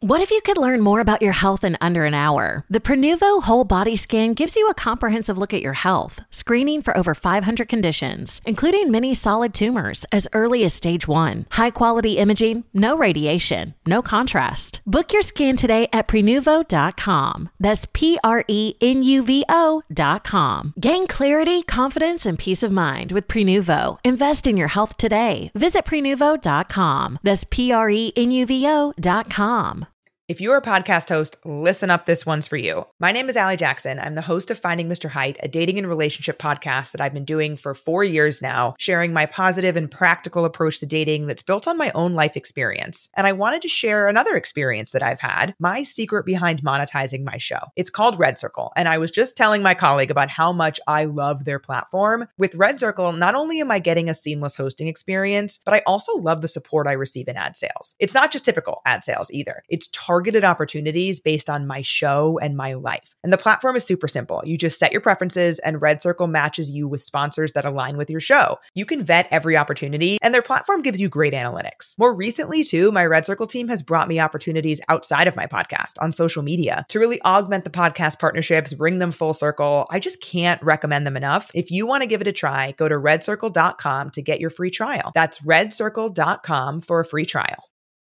What if you could learn more about your health in under an hour? The Prenuvo Whole Body Scan gives you a comprehensive look at your health, screening for over 500 conditions, including many solid tumors as early as stage 1. High-quality imaging, no radiation, no contrast. Book your scan today at Prenuvo.com. That's Prenuvo.com. Gain clarity, confidence, and peace of mind with Prenuvo. Invest in your health today. Visit Prenuvo.com. That's Prenuvo.com. If you're a podcast host, listen up, this one's for you. My name is Allie Jackson. I'm the host of Finding Mr. Height, a dating and relationship podcast that I've been doing for 4 years now, sharing my positive and practical approach to dating that's built on my own life experience. And I wanted to share another experience that I've had, my secret behind monetizing my show. It's called Red Circle, and I was just telling my colleague about how much I love their platform. With Red Circle, not only am I getting a seamless hosting experience, but I also love the support I receive in ad sales. It's not just typical ad sales either. It's targeted opportunities based on my show and my life. And the platform is super simple. You just set your preferences and Red Circle matches you with sponsors that align with your show. You can vet every opportunity and their platform gives you great analytics. More recently too, my Red Circle team has brought me opportunities outside of my podcast on social media to really augment the podcast partnerships, bring them full circle. I just can't recommend them enough. If you want to give it a try, go to redcircle.com to get your free trial. That's redcircle.com for a free trial.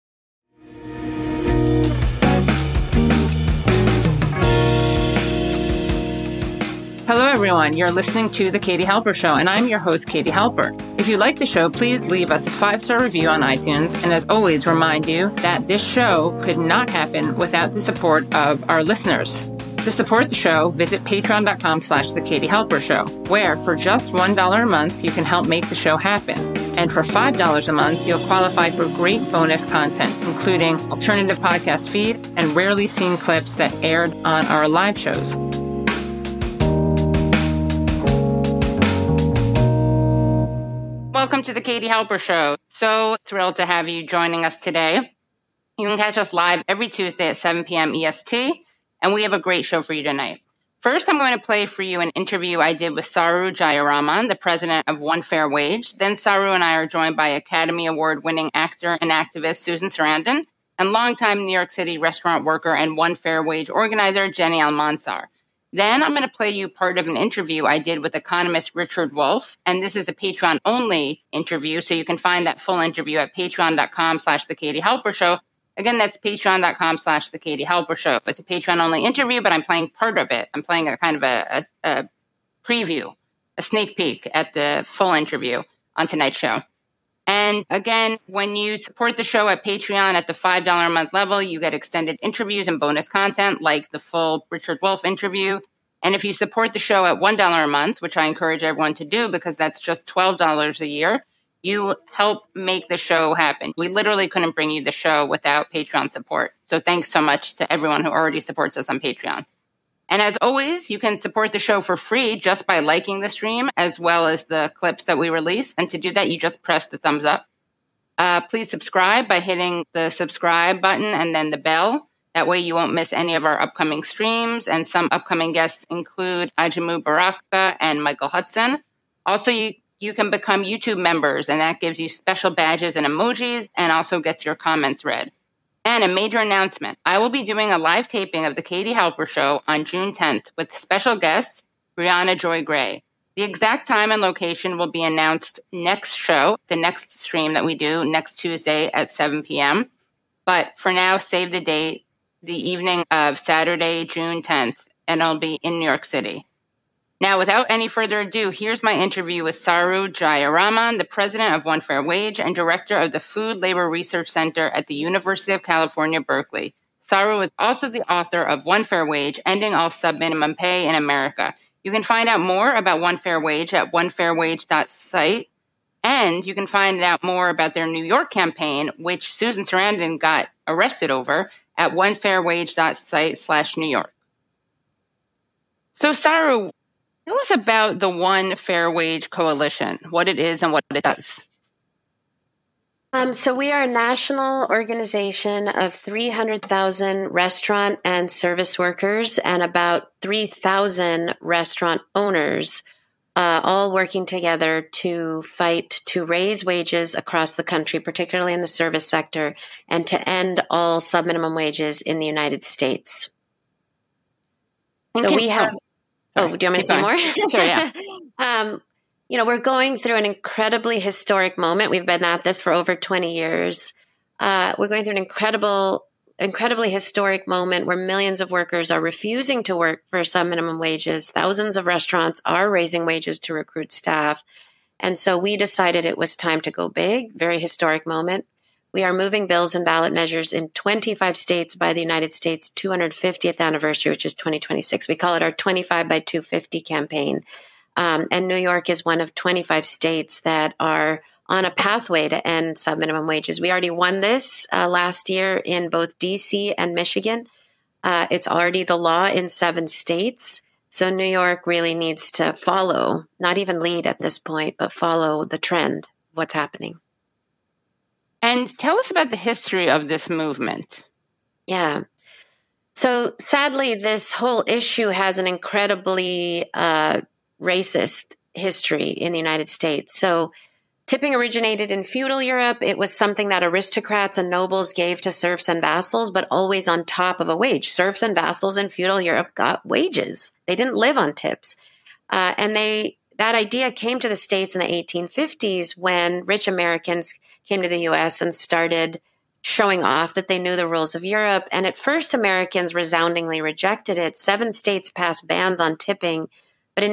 Hello, everyone. You're listening to The Katie Halper Show, and I'm your host, Katie Halper. If you like the show, please leave us a 5-star review on iTunes. And as always, remind you that this show could not happen without the support of our listeners. To support the show, visit patreon.com/The Katie Halper Show, where for just $1 a month, you can help make the show happen. And for $5 a month, you'll qualify for great bonus content, including alternative podcast feed and rarely seen clips that aired on our live shows. Welcome to the Katie Halper Show. So thrilled to have you joining us today. You can catch us live every Tuesday at 7 p.m. EST, and we have a great show for you tonight. First, I'm going to play for you an interview I did with Saru Jayaraman, the president of One Fair Wage. Then Saru and I are joined by Academy Award-winning actor and activist Susan Sarandon and longtime New York City restaurant worker and One Fair Wage organizer Jenny Almanzar. Then I'm going to play you part of an interview I did with economist Richard Wolff, and this is a Patreon-only interview, so you can find that full interview at patreon.com/The Katie Halper Show. Again, that's patreon.com/The Katie Halper Show. It's a Patreon-only interview, but I'm playing part of it. I'm playing a kind of a preview, a sneak peek at the full interview on tonight's show. And again, when you support the show at Patreon at the $5 a month level, you get extended interviews and bonus content like the full Richard Wolff interview. And if you support the show at $1 a month, which I encourage everyone to do because that's just $12 a year, you help make the show happen. We literally couldn't bring you the show without Patreon support. So thanks so much to everyone who already supports us on Patreon. And as always, you can support the show for free just by liking the stream as well as the clips that we release. And to do that, you just press the thumbs up. Please subscribe by hitting the subscribe button and then the bell. That way you won't miss any of our upcoming streams. And some upcoming guests include Ajamu Baraka and Michael Hudson. Also, you can become YouTube members, and that gives you special badges and emojis and also gets your comments read. And a major announcement. I will be doing a live taping of The Katie Halper Show on June 10th with special guest Brianna Joy Gray. The exact time and location will be announced next show, the next stream that we do next Tuesday at 7 p.m. But for now, save the date, the evening of Saturday, June 10th, and it'll be in New York City. Now, without any further ado, here's my interview with Saru Jayaraman, the president of One Fair Wage and director of the Food Labor Research Center at the University of California, Berkeley. Saru is also the author of One Fair Wage, Ending All Subminimum Pay in America. You can find out more about One Fair Wage at onefairwage.site, and you can find out more about their New York campaign, which Susan Sarandon got arrested over, at onefairwage.site/New York. So, Saru, tell us about the One Fair Wage Coalition, what it is and what it does. So we are a national organization of 300,000 restaurant and service workers and about 3,000 restaurant owners all working together to fight to raise wages across the country, particularly in the service sector, and to end all subminimum wages in the United States. So we have. Do you want me to say more? Sure, yeah. We're going through an incredibly historic moment. We've been at this for over 20 years. We're going through an incredibly historic moment where millions of workers are refusing to work for subminimum wages. Thousands of restaurants are raising wages to recruit staff. And so we decided it was time to go big, very historic moment. We are moving bills and ballot measures in 25 states by the United States 250th anniversary, which is 2026. We call it our 25 by 250 campaign. And New York is one of 25 states that are on a pathway to end subminimum wages. We already won this last year in both DC and Michigan. It's already the law in 7 states. So New York really needs to follow, not even lead at this point, but follow the trend of what's happening. And tell us about the history of this movement. Yeah. So sadly, this whole issue has an incredibly racist history in the United States. So tipping originated in feudal Europe. It was something that aristocrats and nobles gave to serfs and vassals, but always on top of a wage. Serfs and vassals in feudal Europe got wages. They didn't live on tips. And that idea came to the States in the 1850s when rich Americans came to the U.S. and started showing off that they knew the rules of Europe. And at first, Americans resoundingly rejected it. 7 states passed bans on tipping. But in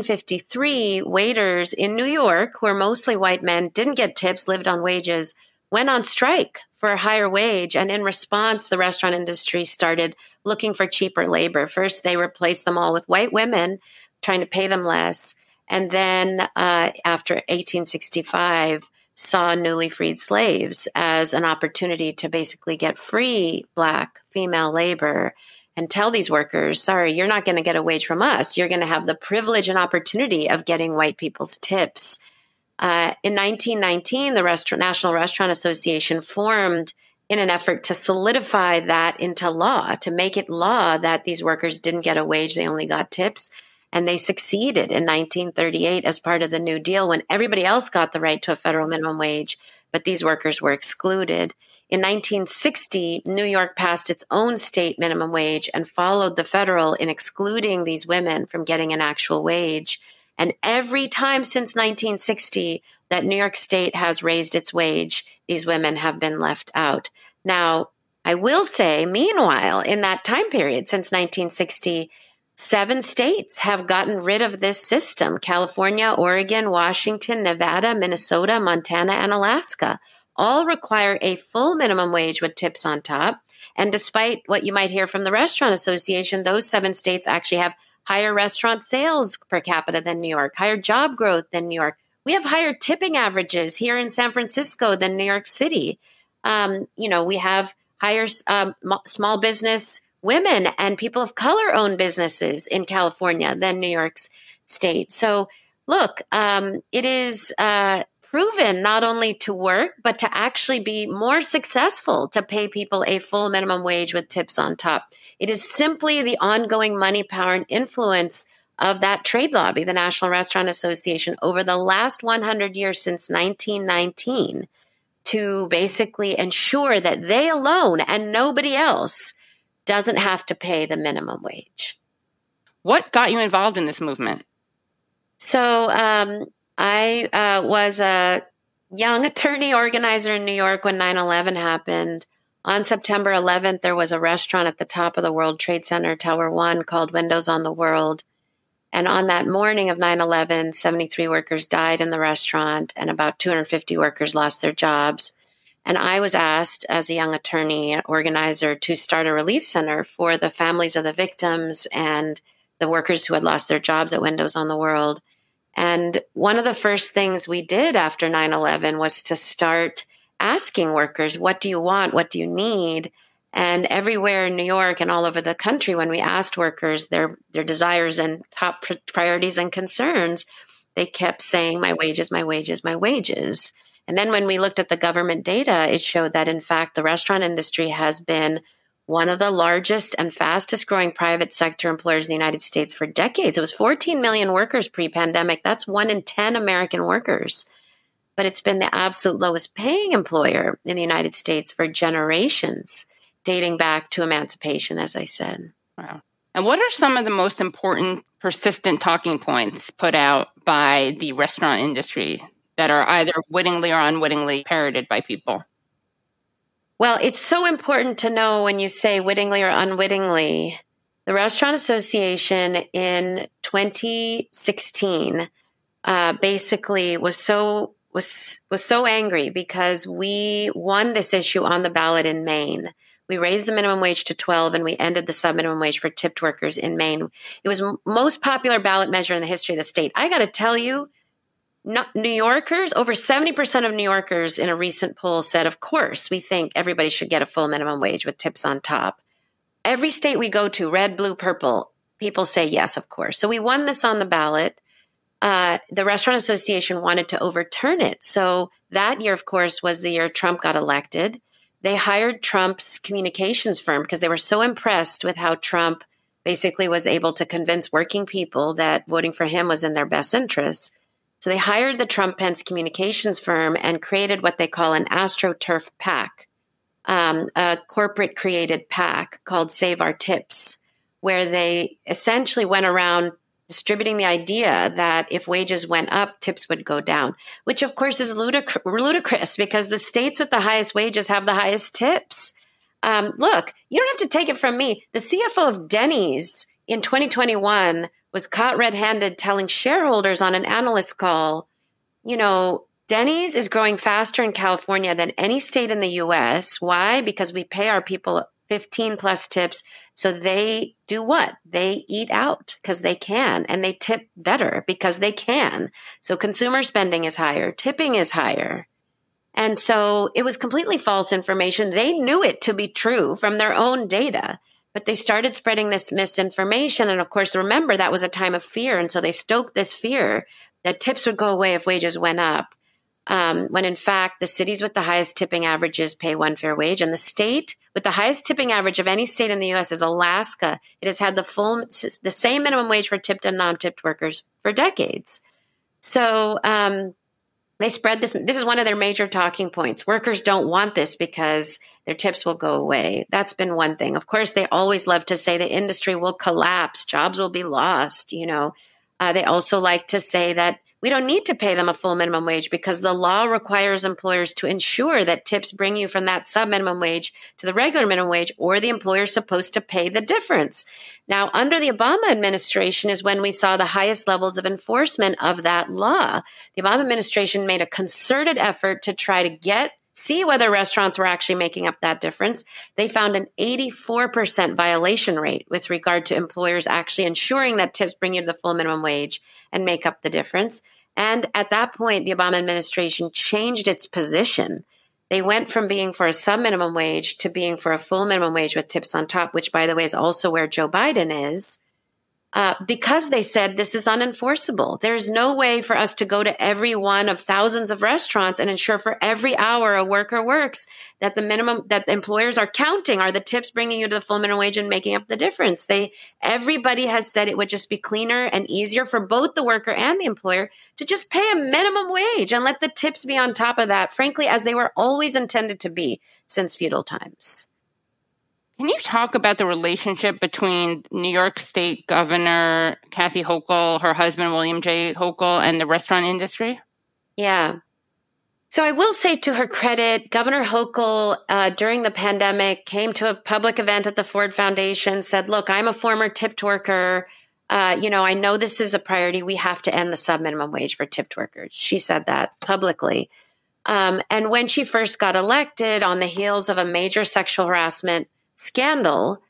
1853, waiters in New York, who were mostly white men, didn't get tips, lived on wages, went on strike for a higher wage. And in response, the restaurant industry started looking for cheaper labor. First, they replaced them all with white women, trying to pay them less. And then after 1865, saw newly freed slaves as an opportunity to basically get free Black female labor and tell these workers, sorry, you're not going to get a wage from us. You're going to have the privilege and opportunity of getting white people's tips. In 1919, the National Restaurant Association formed in an effort to solidify that into law, to make it law that these workers didn't get a wage, they only got tips. And they succeeded in 1938 as part of the New Deal when everybody else got the right to a federal minimum wage, but these workers were excluded. In 1960, New York passed its own state minimum wage and followed the federal in excluding these women from getting an actual wage. And every time since 1960 that New York State has raised its wage, these women have been left out. Now, I will say, meanwhile, in that time period since 1960, 7 states have gotten rid of this system: California, Oregon, Washington, Nevada, Minnesota, Montana, and Alaska. All require a full minimum wage with tips on top. And despite what you might hear from the Restaurant Association, those 7 states actually have higher restaurant sales per capita than New York, higher job growth than New York. We have higher tipping averages here in San Francisco than New York City. We have higher small business women and people of color own businesses in California than New York's state. So look, it is proven not only to work, but to actually be more successful to pay people a full minimum wage with tips on top. It is simply the ongoing money, power, and influence of that trade lobby, the National Restaurant Association, over the last 100 years since 1919 to basically ensure that they alone and nobody else doesn't have to pay the minimum wage. What got you involved in this movement? So I was a young attorney organizer in New York when 9/11 happened. On September 11th, there was a restaurant at the top of the World Trade Center, Tower 1, called Windows on the World. And on that morning of 9/11, 73 workers died in the restaurant and about 250 workers lost their jobs. And I was asked as a young attorney organizer to start a relief center for the families of the victims and the workers who had lost their jobs at Windows on the World. And one of the first things we did after 9/11 was to start asking workers, what do you want? What do you need? And everywhere in New York and all over the country, when we asked workers their desires and top priorities and concerns, they kept saying, my wages, my wages, my wages. And then when we looked at the government data, it showed that, in fact, the restaurant industry has been one of the largest and fastest growing private sector employers in the United States for decades. It was 14 million workers pre-pandemic. That's 1 in 10 American workers. But it's been the absolute lowest paying employer in the United States for generations, dating back to emancipation, as I said. Wow. And what are some of the most important persistent talking points put out by the restaurant industry that are either wittingly or unwittingly parroted by people? Well, it's so important to know when you say wittingly or unwittingly. The Restaurant Association in 2016 basically was so angry because we won this issue on the ballot in Maine. We raised the minimum wage to $12 and we ended the sub-minimum wage for tipped workers in Maine. It was most popular ballot measure in the history of the state. I got to tell you, New Yorkers, over 70% of New Yorkers in a recent poll said, of course, we think everybody should get a full minimum wage with tips on top. Every state we go to, red, blue, purple, people say yes, of course. So we won this on the ballot. The Restaurant Association wanted to overturn it. So that year, of course, was the year Trump got elected. They hired Trump's communications firm because they were so impressed with how Trump basically was able to convince working people that voting for him was in their best interests. So they hired the Trump-Pence communications firm and created what they call an AstroTurf PAC, a corporate-created PAC called Save Our Tips, where they essentially went around distributing the idea that if wages went up, tips would go down, which of course is ludicrous because the states with the highest wages have the highest tips. Look, you don't have to take it from me. The CFO of Denny's in 2021 was caught red-handed telling shareholders on an analyst call, you know, Denny's is growing faster in California than any state in the U.S. Why? Because we pay our people 15 plus tips. So they do what? They eat out because they can, and they tip better because they can. So consumer spending is higher, tipping is higher. And so it was completely false information. They knew it to be true from their own data. But they started spreading this misinformation. And of course, remember, that was a time of fear. And so they stoked this fear that tips would go away if wages went up. When in fact, the cities with the highest tipping averages pay one fair wage. And the state with the highest tipping average of any state in the U.S. is Alaska. It has had the same minimum wage for tipped and non-tipped workers for decades. So they spread this. This is one of their major talking points. Workers don't want this because their tips will go away. That's been one thing. Of course, they always love to say the industry will collapse, jobs will be lost. You know, they also like to say that we don't need to pay them a full minimum wage because the law requires employers to ensure that tips bring you from that sub-minimum wage to the regular minimum wage, or the employer is supposed to pay the difference. Now, under the Obama administration is when we saw the highest levels of enforcement of that law. The Obama administration made a concerted effort to try to see whether restaurants were actually making up that difference. They found an 84% violation rate with regard to employers actually ensuring that tips bring you to the full minimum wage and make up the difference. And at that point, the Obama administration changed its position. They went from being for a sub-minimum wage to being for a full minimum wage with tips on top, which, by the way, is also where Joe Biden is. Because they said this is unenforceable. There's no way for us to go to every one of thousands of restaurants and ensure for every hour a worker works that the minimum that the employers are counting are the tips bringing you to the full minimum wage and making up the difference. Everybody has said it would just be cleaner and easier for both the worker and the employer to just pay a minimum wage and let the tips be on top of that, frankly, as they were always intended to be since feudal times. Can you talk about the relationship between New York State Governor Kathy Hochul, her husband William J. Hochul, and the restaurant industry? Yeah. So I will say, to her credit, Governor Hochul, during the pandemic, came to a public event at the Ford Foundation, said, look, I'm a former tipped worker. I know this is a priority. We have to end the sub-minimum wage for tipped workers. She said that publicly. And when she first got elected, on the heels of a major sexual harassment scandal,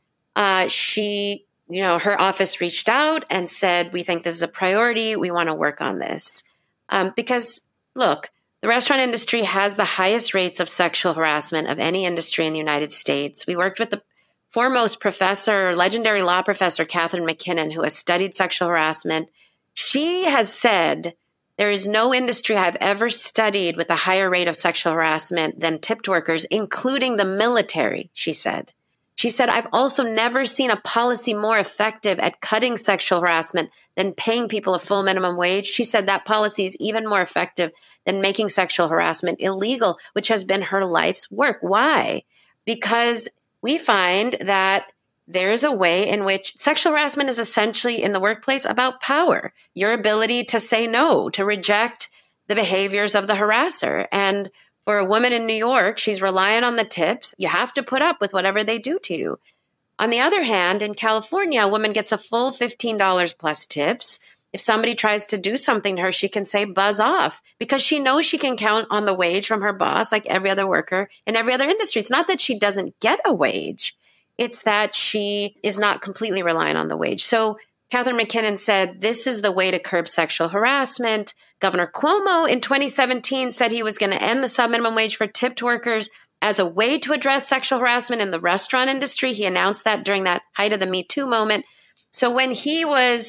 her office reached out and said, we think this is a priority. We want to work on this. Because, look, the restaurant industry has the highest rates of sexual harassment of any industry in the United States. We worked with the foremost professor, legendary law professor, Catherine McKinnon, who has studied sexual harassment. She has said, there is no industry I've ever studied with a higher rate of sexual harassment than tipped workers, including the military, she said. She said, I've also never seen a policy more effective at cutting sexual harassment than paying people a full minimum wage. She said that policy is even more effective than making sexual harassment illegal, which has been her life's work. Why? Because we find that there is a way in which sexual harassment is essentially in the workplace about power, your ability to say no, to reject the behaviors of the harasser. And for a woman in New York, she's relying on the tips. You have to put up with whatever they do to you. On the other hand, in California, a woman gets a full $15 plus tips. If somebody tries to do something to her, she can say buzz off because she knows she can count on the wage from her boss like every other worker in every other industry. It's not that she doesn't get a wage. It's that she is not completely reliant on the wage. So Catherine McKinnon said, this is the way to curb sexual harassment. Governor Cuomo in 2017 said he was going to end the subminimum wage for tipped workers as a way to address sexual harassment in the restaurant industry. He announced that during that height of the Me Too moment. So when he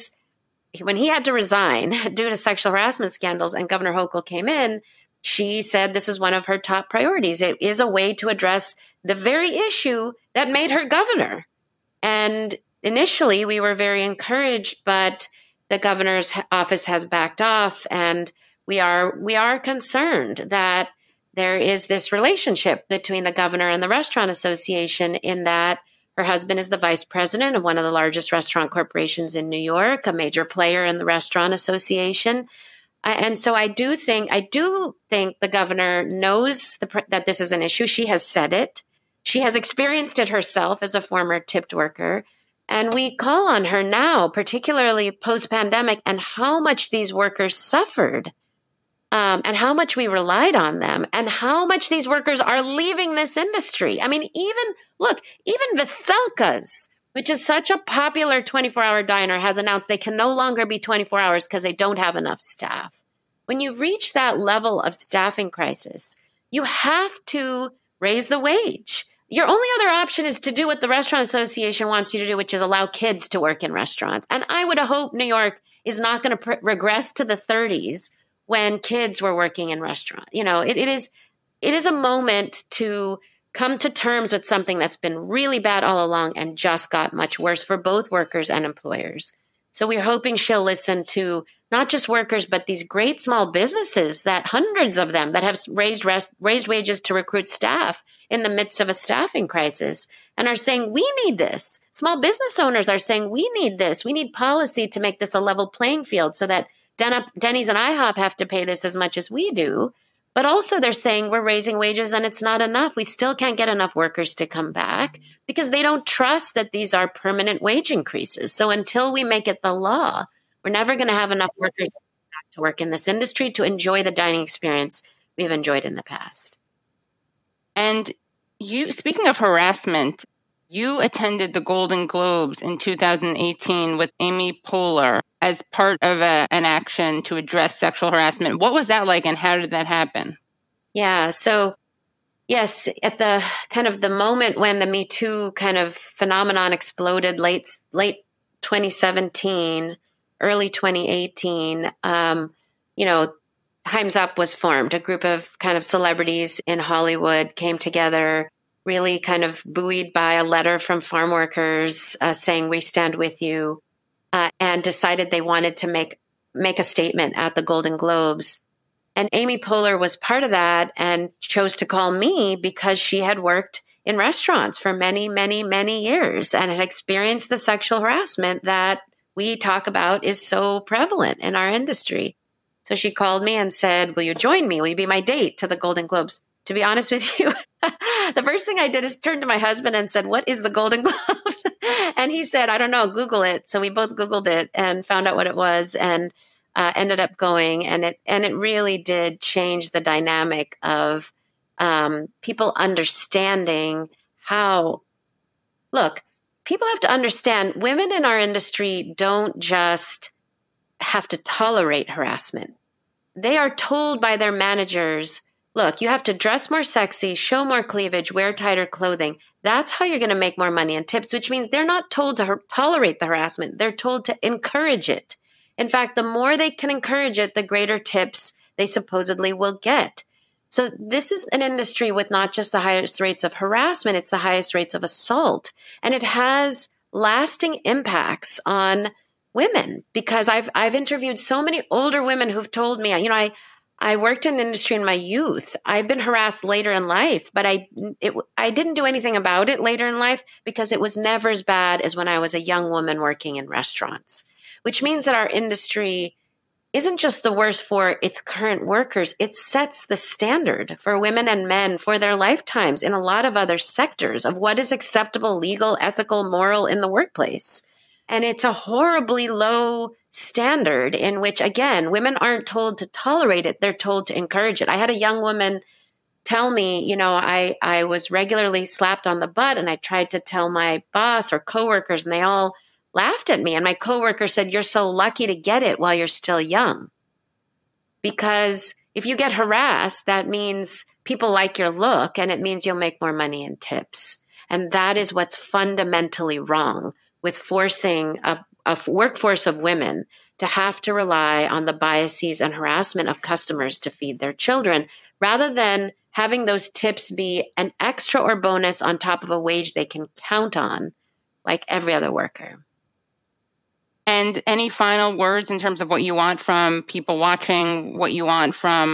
had to resign due to sexual harassment scandals and Governor Hochul came in, she said this is one of her top priorities. It is a way to address the very issue that made her governor. And initially, we were very encouraged, but the governor's office has backed off, and we are concerned that there is this relationship between the governor and the Restaurant Association in that her husband is the vice president of one of the largest restaurant corporations in New York, a major player in the Restaurant Association. And so I do think the governor knows that this is an issue. She has said it. She has experienced it herself as a former tipped worker. And we call on her now, particularly post-pandemic, and how much these workers suffered and how much we relied on them and how much these workers are leaving this industry. I mean, even Veselka's, which is such a popular 24-hour diner, has announced they can no longer be 24 hours because they don't have enough staff. When you've reached that level of staffing crisis, you have to raise the wage. Your only other option is to do what the Restaurant Association wants you to do, which is allow kids to work in restaurants. And I would hope New York is not going to regress to the 30s when kids were working in restaurants. You know, it is a moment to come to terms with something that's been really bad all along and just got much worse for both workers and employers. So we're hoping she'll listen to not just workers, but these great small businesses, that hundreds of them that have raised wages to recruit staff in the midst of a staffing crisis and are saying, we need this. Small business owners are saying, we need this. We need policy to make this a level playing field so that Denny's and IHOP have to pay this as much as we do. But also they're saying we're raising wages and it's not enough. We still can't get enough workers to come back because they don't trust that these are permanent wage increases. So until we make it the law, we're never going to have enough workers back to work in this industry to enjoy the dining experience we've enjoyed in the past. And speaking of harassment, you attended the Golden Globes in 2018 with Amy Poehler as part of an action to address sexual harassment. What was that like and how did that happen? Yeah. So yes, at the kind of the moment when the Me Too kind of phenomenon exploded late 2017, early 2018, Time's Up was formed. A group of kind of celebrities in Hollywood came together, really kind of buoyed by a letter from farm workers saying, we stand with you. And decided they wanted to make a statement at the Golden Globes. And Amy Poehler was part of that and chose to call me because she had worked in restaurants for many, many, many years and had experienced the sexual harassment that we talk about is so prevalent in our industry. So she called me and said, will you join me? Will you be my date to the Golden Globes? To be honest with you, the first thing I did is turn to my husband and said, what is the Golden Globes? And he said, I don't know, Google it. So we both Googled it and found out what it was and ended up going. And it really did change the dynamic of people understanding how, look, people have to understand women in our industry don't just have to tolerate harassment. They are told by their managers, look, you have to dress more sexy, show more cleavage, wear tighter clothing. That's how you're going to make more money in tips, which means they're not told to tolerate the harassment. They're told to encourage it. In fact, the more they can encourage it, the greater tips they supposedly will get. So this is an industry with not just the highest rates of harassment, it's the highest rates of assault. And it has lasting impacts on women, because I've interviewed so many older women who've told me, I worked in the industry in my youth. I've been harassed later in life, but I didn't do anything about it later in life because it was never as bad as when I was a young woman working in restaurants, which means that our industry isn't just the worst for its current workers. It sets the standard for women and men for their lifetimes in a lot of other sectors of what is acceptable, legal, ethical, moral in the workplace. And it's a horribly low standard in which, again, women aren't told to tolerate it. They're told to encourage it. I had a young woman tell me, I was regularly slapped on the butt, and I tried to tell my boss or coworkers, and they all laughed at me. And my coworker said, "You're so lucky to get it while you're still young." Because if you get harassed, that means people like your look, and it means you'll make more money in tips. And that is what's fundamentally wrong with forcing a workforce of women to have to rely on the biases and harassment of customers to feed their children, rather than having those tips be an extra or bonus on top of a wage they can count on, like every other worker. And any final words in terms of what you want from people watching, what you want from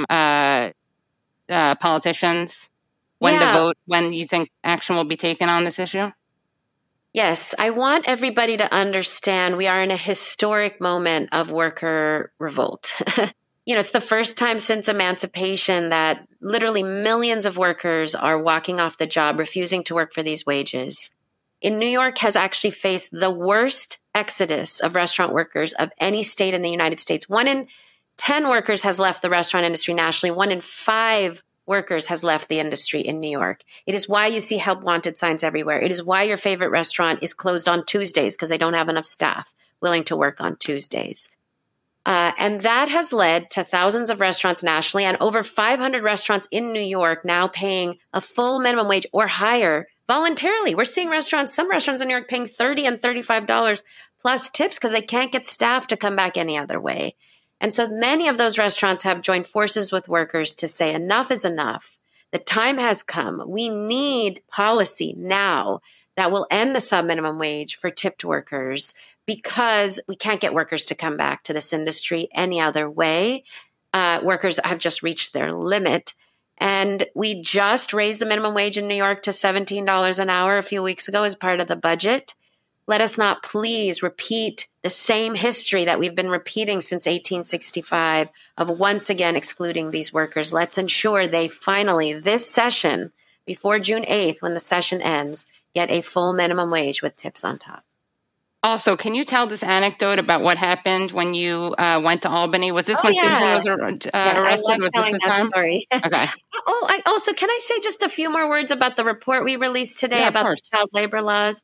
politicians when to vote, when you think action will be taken on this issue? Yes, I want everybody to understand we are in a historic moment of worker revolt. It's the first time since emancipation that literally millions of workers are walking off the job, refusing to work for these wages. In New York has actually faced the worst exodus of restaurant workers of any state in the United States. 1 in 10 workers has left the restaurant industry nationally. 1 in 5 workers has left the industry in New York. It is why you see help wanted signs everywhere. It is why your favorite restaurant is closed on Tuesdays, because they don't have enough staff willing to work on Tuesdays. And that has led to thousands of restaurants nationally and over 500 restaurants in New York now paying a full minimum wage or higher voluntarily. We're seeing some restaurants in New York paying $30 and $35 plus tips because they can't get staff to come back any other way. And so many of those restaurants have joined forces with workers to say enough is enough. The time has come. We need policy now that will end the sub-minimum wage for tipped workers, because we can't get workers to come back to this industry any other way. Workers have just reached their limit. And we just raised the minimum wage in New York to $17 an hour a few weeks ago as part of the budget. Let us not please repeat the same history that we've been repeating since 1865 of once again excluding these workers. Let's ensure they finally, this session, before June 8th, when the session ends, get a full minimum wage with tips on top. Also, can you tell this anecdote about what happened when you went to Albany? Was this when Susan was arrested? Was this the time? Story. Okay. Can I say just a few more words about the report we released today about the child labor laws?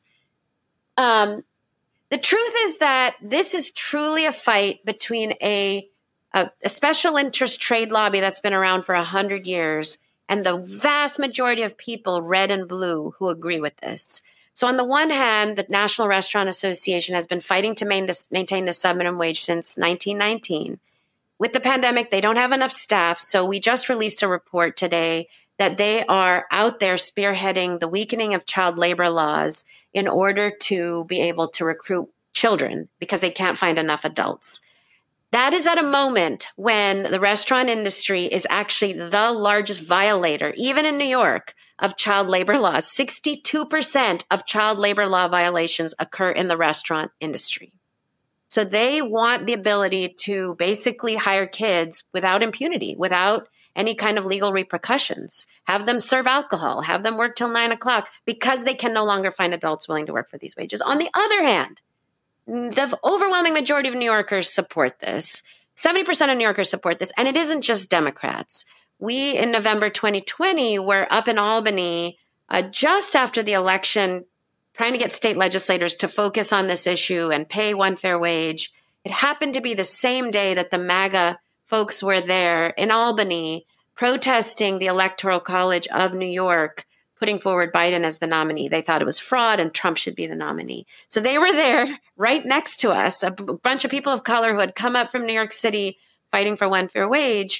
The truth is that this is truly a fight between a special interest trade lobby that's been around for 100 years and the vast majority of people, red and blue, who agree with this. So on the one hand, the National Restaurant Association has been fighting to maintain the sub-minimum wage since 1919. With the pandemic, they don't have enough staff, so we just released a report today that they are out there spearheading the weakening of child labor laws in order to be able to recruit children because they can't find enough adults. That is at a moment when the restaurant industry is actually the largest violator, even in New York, of child labor laws. 62% of child labor law violations occur in the restaurant industry. So they want the ability to basically hire kids without impunity, without any kind of legal repercussions, have them serve alcohol, have them work till 9 o'clock because they can no longer find adults willing to work for these wages. On the other hand, the overwhelming majority of New Yorkers support this. 70% of New Yorkers support this. And it isn't just Democrats. We, in November 2020, were up in Albany just after the election, trying to get state legislators to focus on this issue and pay one fair wage. It happened to be the same day that the MAGA folks were there in Albany protesting the Electoral College of New York putting forward Biden as the nominee. They thought it was fraud and Trump should be the nominee. So they were there right next to us, a bunch of people of color who had come up from New York City fighting for one fair wage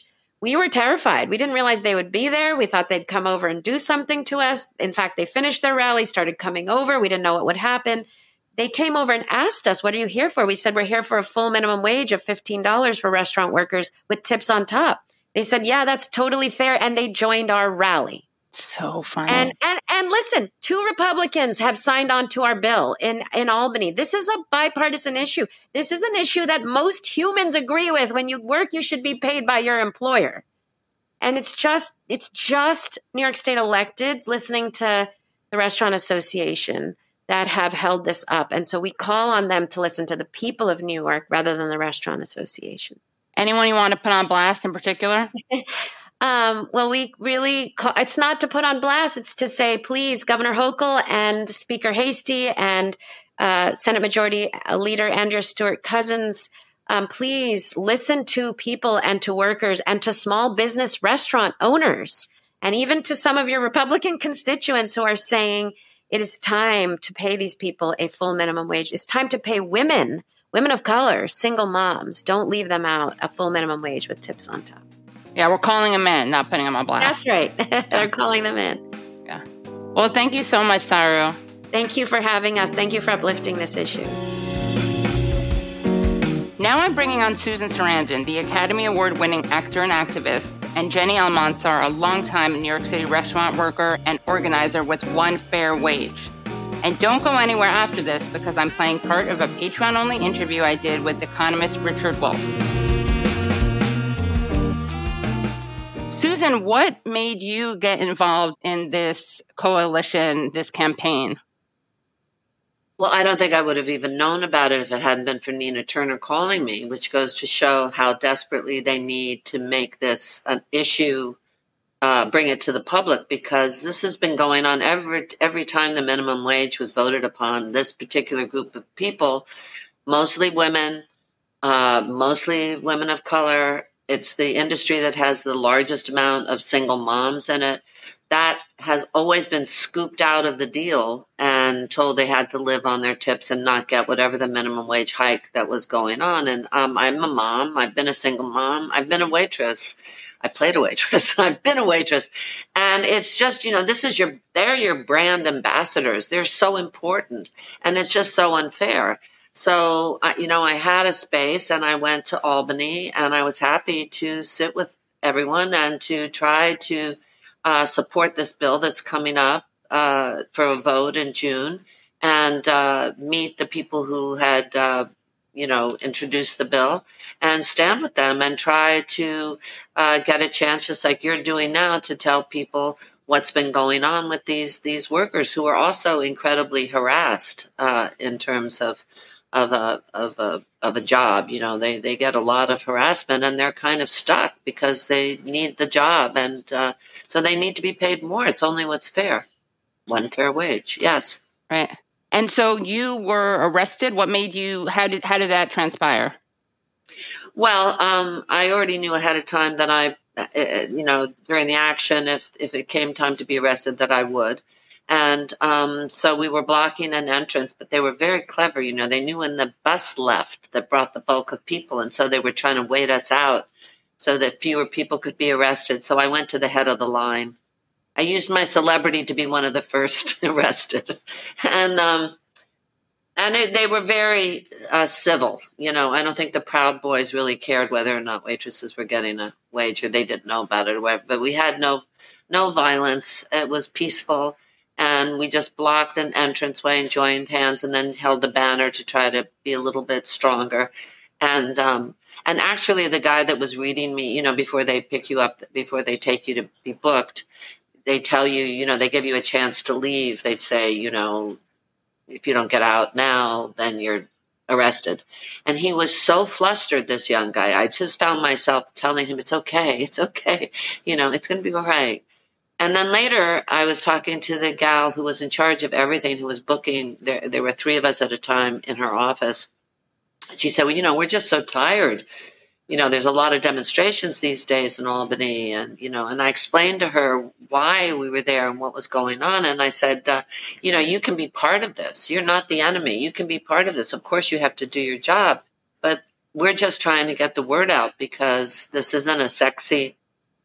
we were terrified. We didn't realize they would be there. We thought they'd come over and do something to us. In fact, they finished their rally, started coming over. We didn't know what would happen. They came over and asked us, what are you here for? We said, we're here for a full minimum wage of $15 for restaurant workers with tips on top. They said, yeah, that's totally fair. And they joined our rally. So funny. And listen, 2 Republicans have signed on to our bill in Albany. This is a bipartisan issue. This is an issue that most humans agree with. When you work, you should be paid by your employer. And it's just New York State electeds listening to the Restaurant Association that have held this up. And so we call on them to listen to the people of New York rather than the Restaurant Association. Anyone you want to put on blast in particular? Well, we really it's not to put on blast. It's to say, please, Governor Hochul and Speaker Hastie and Senate Majority Leader Andrea Stewart-Cousins, please listen to people and to workers and to small business restaurant owners, and even to some of your Republican constituents who are saying it is time to pay these people a full minimum wage. It's time to pay women of color, single moms. Don't leave them out, a full minimum wage with tips on top. Yeah, we're calling them in, not putting them on blast. That's right. They're calling them in. Yeah. Well, thank you so much, Saru. Thank you for having us. Thank you for uplifting this issue. Now I'm bringing on Susan Sarandon, the Academy Award-winning actor and activist, and Jenny Almanzar, a longtime New York City restaurant worker and organizer with One Fair Wage. And don't go anywhere after this, because I'm playing part of a Patreon-only interview I did with economist Richard Wolff. Susan, what made you get involved in this coalition, this campaign? Well, I don't think I would have even known about it if it hadn't been for Nina Turner calling me, which goes to show how desperately they need to make this an issue, bring it to the public, because this has been going on every time the minimum wage was voted upon. This particular group of people, mostly women of color. It's the industry that has the largest amount of single moms in it. That has always been scooped out of the deal and told they had to live on their tips and not get whatever the minimum wage hike that was going on. And I'm a mom. I've been a single mom. I've been a waitress. I played a waitress. I've been a waitress. And it's just, they're your brand ambassadors. They're so important. And it's just so unfair. So, I had a space and I went to Albany and I was happy to sit with everyone and to try to support this bill that's coming up for a vote in June, and meet the people who had, introduced the bill and stand with them and try to get a chance, just like you're doing now, to tell people what's been going on with these workers who are also incredibly harassed in terms of a job. They get a lot of harassment and they're kind of stuck because they need the job. And so they need to be paid more. It's only what's fair. One fair wage. Yes. Right. And so you were arrested. What made you, how did that transpire? Well, I already knew ahead of time that during the action, if it came time to be arrested, that I would. And so we were blocking an entrance, but they were very clever. They knew when the bus left that brought the bulk of people. And so they were trying to wait us out so that fewer people could be arrested. So I went to the head of the line. I used my celebrity to be one of the first arrested. And they were very civil. I don't think the Proud Boys really cared whether or not waitresses were getting a wage, or they didn't know about it or whatever. But we had no violence. It was peaceful. And we just blocked an entranceway and joined hands and then held a banner to try to be a little bit stronger. And actually the guy that was reading me, before they pick you up, before they take you to be booked, they tell you, they give you a chance to leave. They'd say, if you don't get out now, then you're arrested. And he was so flustered, this young guy. I just found myself telling him, it's okay. It's okay. It's going to be all right. And then later, I was talking to the gal who was in charge of everything, who was booking. There were 3 of us at a time in her office. She said, well, we're just so tired. There's a lot of demonstrations these days in Albany. And I explained to her why we were there and what was going on. And I said, you can be part of this. You're not the enemy. You can be part of this. Of course, you have to do your job. But we're just trying to get the word out, because this isn't a sexy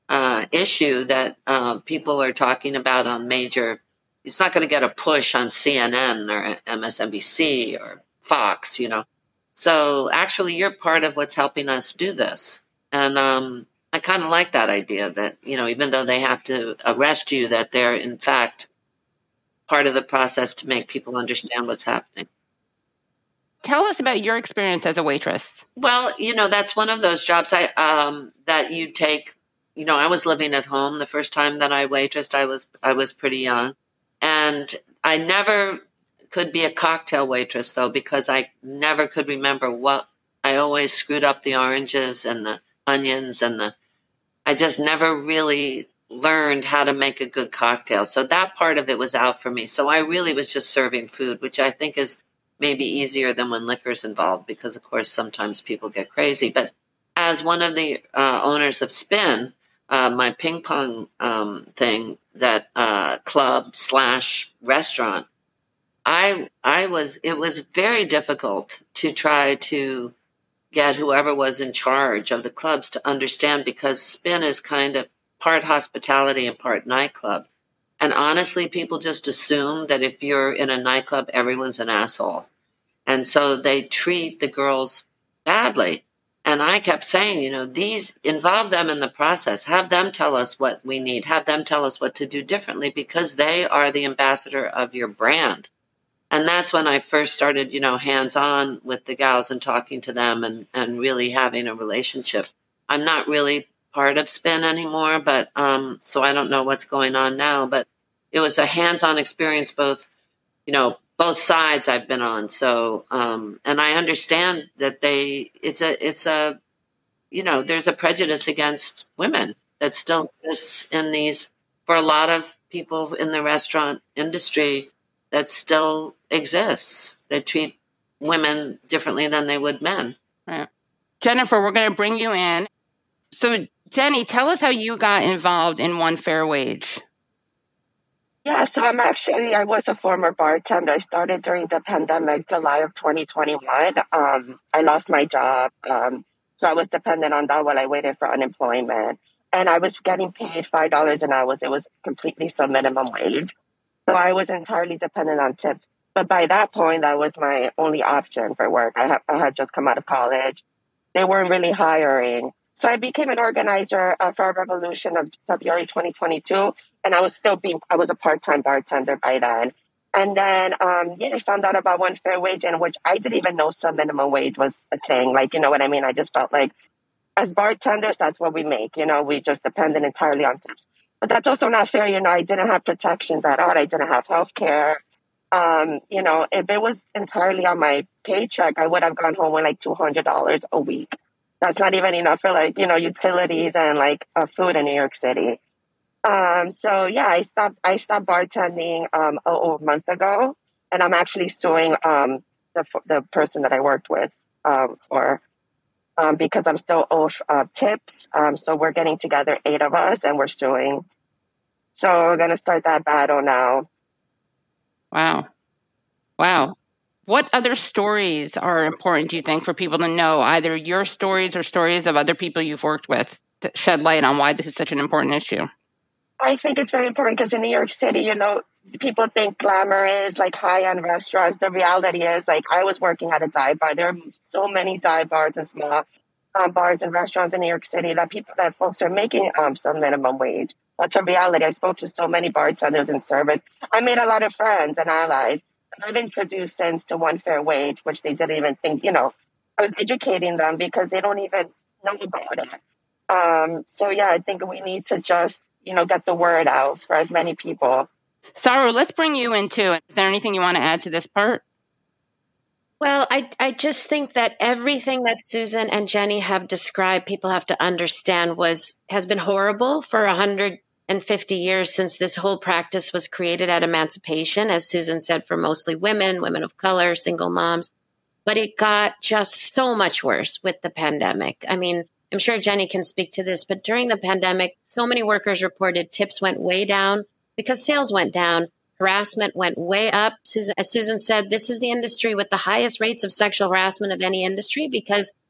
issue that people are talking about on major. It's not going to get a push on CNN or MSNBC or Fox, So actually, you're part of what's helping us do this. And I kind of like that idea that, even though they have to arrest you, that they're in fact part of the process to make people understand what's happening. Tell us about your experience as a waitress. Well, that's one of those jobs that you take. I was living at home the first time that I waitressed. I was pretty young, and I never could be a cocktail waitress though, because I never could remember I always screwed up the oranges and the onions I just never really learned how to make a good cocktail. So that part of it was out for me. So I really was just serving food, which I think is maybe easier than when liquor's involved, because of course sometimes people get crazy. But as one of the owners of Spin, my ping pong thing, that club/restaurant, it was very difficult to try to get whoever was in charge of the clubs to understand, because Spin is kind of part hospitality and part nightclub. And honestly, people just assume that if you're in a nightclub, everyone's an asshole. And so they treat the girls badly. And I kept saying, involve them in the process. Have them tell us what we need. Have them tell us what to do differently, because they are the ambassador of your brand. And that's when I first started, hands-on with the gals and talking to them and really having a relationship. I'm not really part of Spin anymore, but so I don't know what's going on now. But it was a hands-on experience, both sides I've been on. So, and I understand that there's a prejudice against women that still exists for a lot of people in the restaurant industry. That still exists. They treat women differently than they would men. Right. Jennifer, we're going to bring you in. So, Jenny, tell us how you got involved in One Fair Wage. Yeah, so I was a former bartender. I started during the pandemic, July of 2021. I lost my job. So I was dependent on that while I waited for unemployment. And I was getting paid $5 an hour. It was completely minimum wage. So I was entirely dependent on tips. But by that point, that was my only option for work. I had just come out of college. They weren't really hiring. So I became an organizer for Revolution of February 2022. And I was a part-time bartender by then. And then, I found out about One Fair Wage, in which I didn't even know some minimum wage was a thing. Like, you know what I mean? I just felt like as bartenders, that's what we make. We just depended entirely on tips. But that's also not fair. I didn't have protections at all. I didn't have health care. If it was entirely on my paycheck, I would have gone home with like $200 a week. That's not even enough for utilities and food in New York City. I stopped bartending a month ago, and I'm actually suing the person that I worked with because I'm still off tips. So we're getting together, 8 of us, and we're suing. So we're going to start that battle now. Wow. What other stories are important, do you think, for people to know, either your stories or stories of other people you've worked with, that shed light on why this is such an important issue? I think it's very important because in New York City, people think glamour is high-end restaurants. The reality is, I was working at a dive bar. There are so many dive bars and small bars and restaurants in New York City that folks are making some minimum wage. That's a reality. I spoke to so many bartenders and servers. I made a lot of friends and allies. I've introduced Sins to One Fair Wage, which they didn't even think, I was educating them because they don't even know about it. I think we need to just, get the word out for as many people. Saru, let's bring you in too. Is there anything you want to add to this part? Well, I just think that everything that Susan and Jenny have described, people have to understand has been horrible for 150 years since this whole practice was created at Emancipation, as Susan said, for mostly women of color, single moms. But it got just so much worse with the pandemic. I mean, I'm sure Jenny can speak to this, but during the pandemic, so many workers reported tips went way down because sales went down. Harassment went way up. As Susan said, this is the industry with the highest rates of sexual harassment of any industry because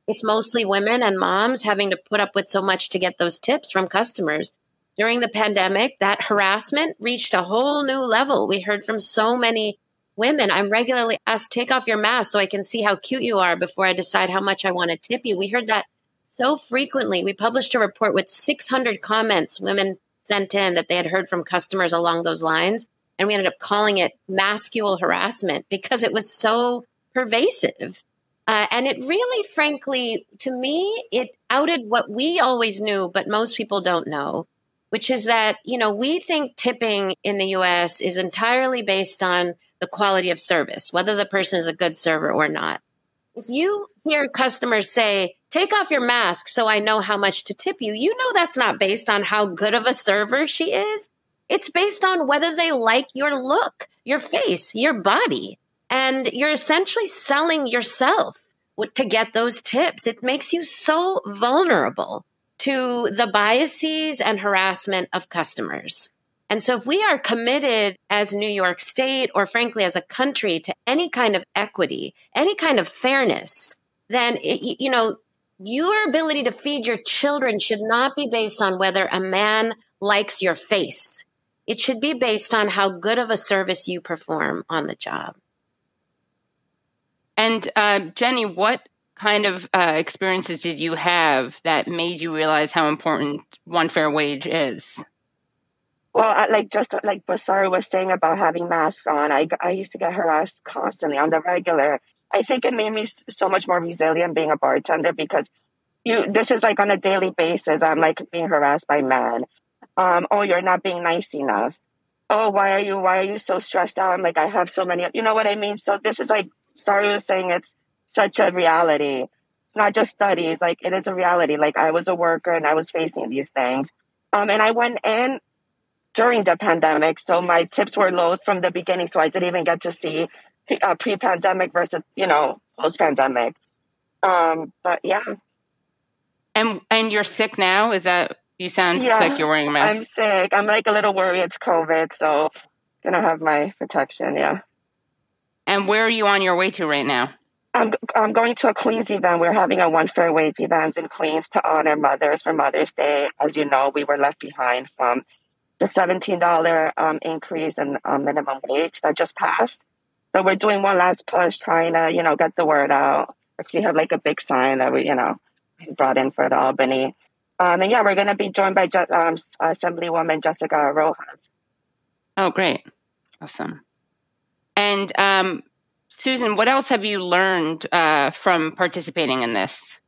It's mostly women and moms having to put up with so much to get those tips from customers. During the pandemic, that harassment reached a whole new level. We heard from so many women. I'm regularly asked, take off your mask so I can see how cute you are before I decide how much I want to tip you. We heard that so frequently. We published a report with 600 comments women sent in that they had heard from customers along those lines. And we ended up calling it masculine harassment because it was so pervasive. And it really, frankly, to me, it outed what we always knew, but most people don't know, which is that, we think tipping in the US is entirely based on the quality of service, whether the person is a good server or not. If you hear customers say, take off your mask so I know how much to tip you, that's not based on how good of a server she is. It's based on whether they like your look, your face, your body. And you're essentially selling yourself to get those tips. It makes you so vulnerable to the biases and harassment of customers. And so if we are committed as New York State, or frankly as a country, to any kind of equity, any kind of fairness, then, your ability to feed your children should not be based on whether a man likes your face. It should be based on how good of a service you perform on the job. And Jenny, what kind of experiences did you have that made you realize how important one fair wage is? Well, just like Basara was saying about having masks on, I used to get harassed constantly on the regular. I think it made me so much more resilient being a bartender because this is like on a daily basis. I'm like being harassed by men. Oh, you're not being nice enough. Oh, why are you so stressed out? I'm like, I have so many, you know what I mean? So this is like, Sari was saying, it's such a reality. It's not just studies. Like, it is a reality. Like, I was a worker and I was facing these things. And I went in during the pandemic. So my tips were low from the beginning. So I didn't even get to see pre-pandemic versus, post-pandemic. But yeah. And you're sick now? Is that, you sound sick, you're wearing a mask? I'm sick. I'm like a little worried it's COVID. So gonna have my protection. Yeah. And where are you on your way to right now? I'm going to a Queens event. We're having a one fair wage event in Queens to honor mothers for Mother's Day. As you know, we were left behind from the $17 increase in minimum wage that just passed. So we're doing one last push, trying to, get the word out. Actually have like a big sign that we, brought in for the Albany. And yeah, we're going to be joined by Assemblywoman Jessica Rojas. Oh, great. Awesome. And Susan, what else have you learned from participating in this?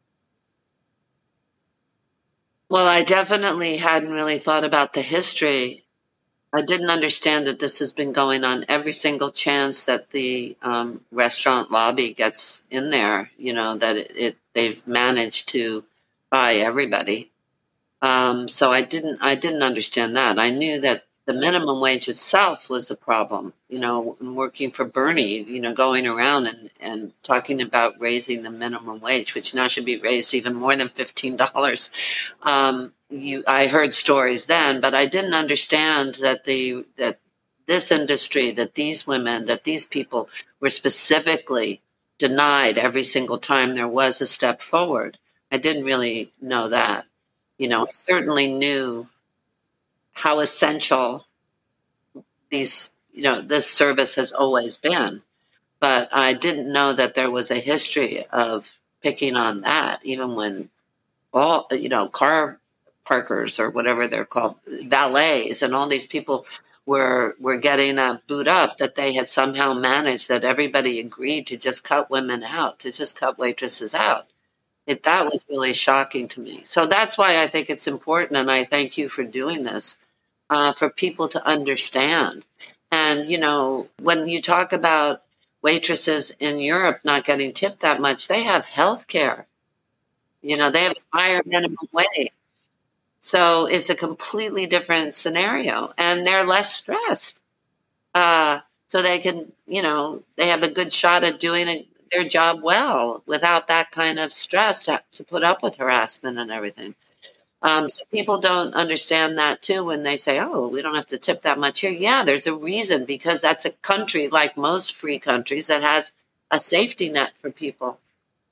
Well, I definitely hadn't really thought about the history. I didn't understand that this has been going on every single chance that the restaurant lobby gets in there, that they've managed to buy everybody. So I didn't understand that. I knew that the minimum wage itself was a problem, working for Bernie, going around and talking about raising the minimum wage, which now should be raised even more than $15. I heard stories then, but I didn't understand that this industry, that these women, that these people were specifically denied every single time there was a step forward. I didn't really know that. I certainly knew how essential this service has always been. But I didn't know that there was a history of picking on that, even when all, car parkers or whatever they're called, valets, and all these people were getting booed up, that they had somehow managed, that everybody agreed to just cut women out, to just cut waitresses out. That was really shocking to me. So that's why I think it's important, and I thank you for doing this, for people to understand. And, when you talk about waitresses in Europe not getting tipped that much, they have health care. They have a higher minimum wage. So it's a completely different scenario, and they're less stressed. So they can, they have a good shot at doing their job well without that kind of stress to put up with harassment and everything. So people don't understand that too when they say, oh, we don't have to tip that much here. Yeah, there's a reason, because that's a country, like most free countries, that has a safety net for people.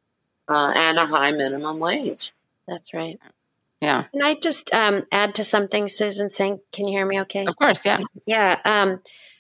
and a high minimum wage. That's right. Yeah. Can I just add to something Susan's saying? Can you hear me okay? Of course, yeah. Yeah.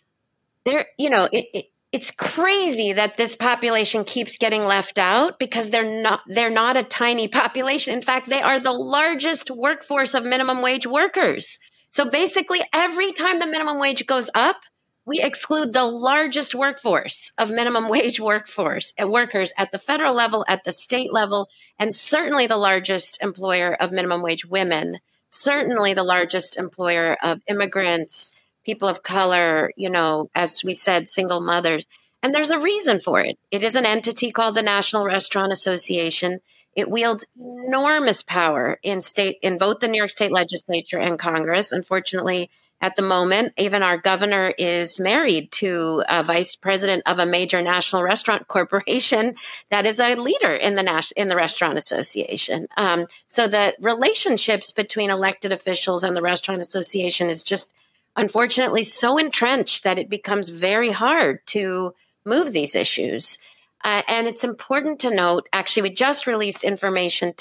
It's crazy that this population keeps getting left out because they're not a tiny population. In fact, they are the largest workforce of minimum wage workers. So basically, every time the minimum wage goes up, we exclude the largest workforce of minimum wage workers at the federal level, at the state level, and certainly the largest employer of minimum wage women, certainly the largest employer of immigrants, people of color, as we said, single mothers. And there's a reason for it. It is an entity called the National Restaurant Association. It wields enormous power in both the New York State Legislature and Congress. Unfortunately, at the moment, even our governor is married to a vice president of a major national restaurant corporation that is a leader in the Restaurant Association. So the relationships between elected officials and the Restaurant Association is just unfortunately so entrenched that it becomes very hard to move these issues. And it's important to note, actually, we just released new information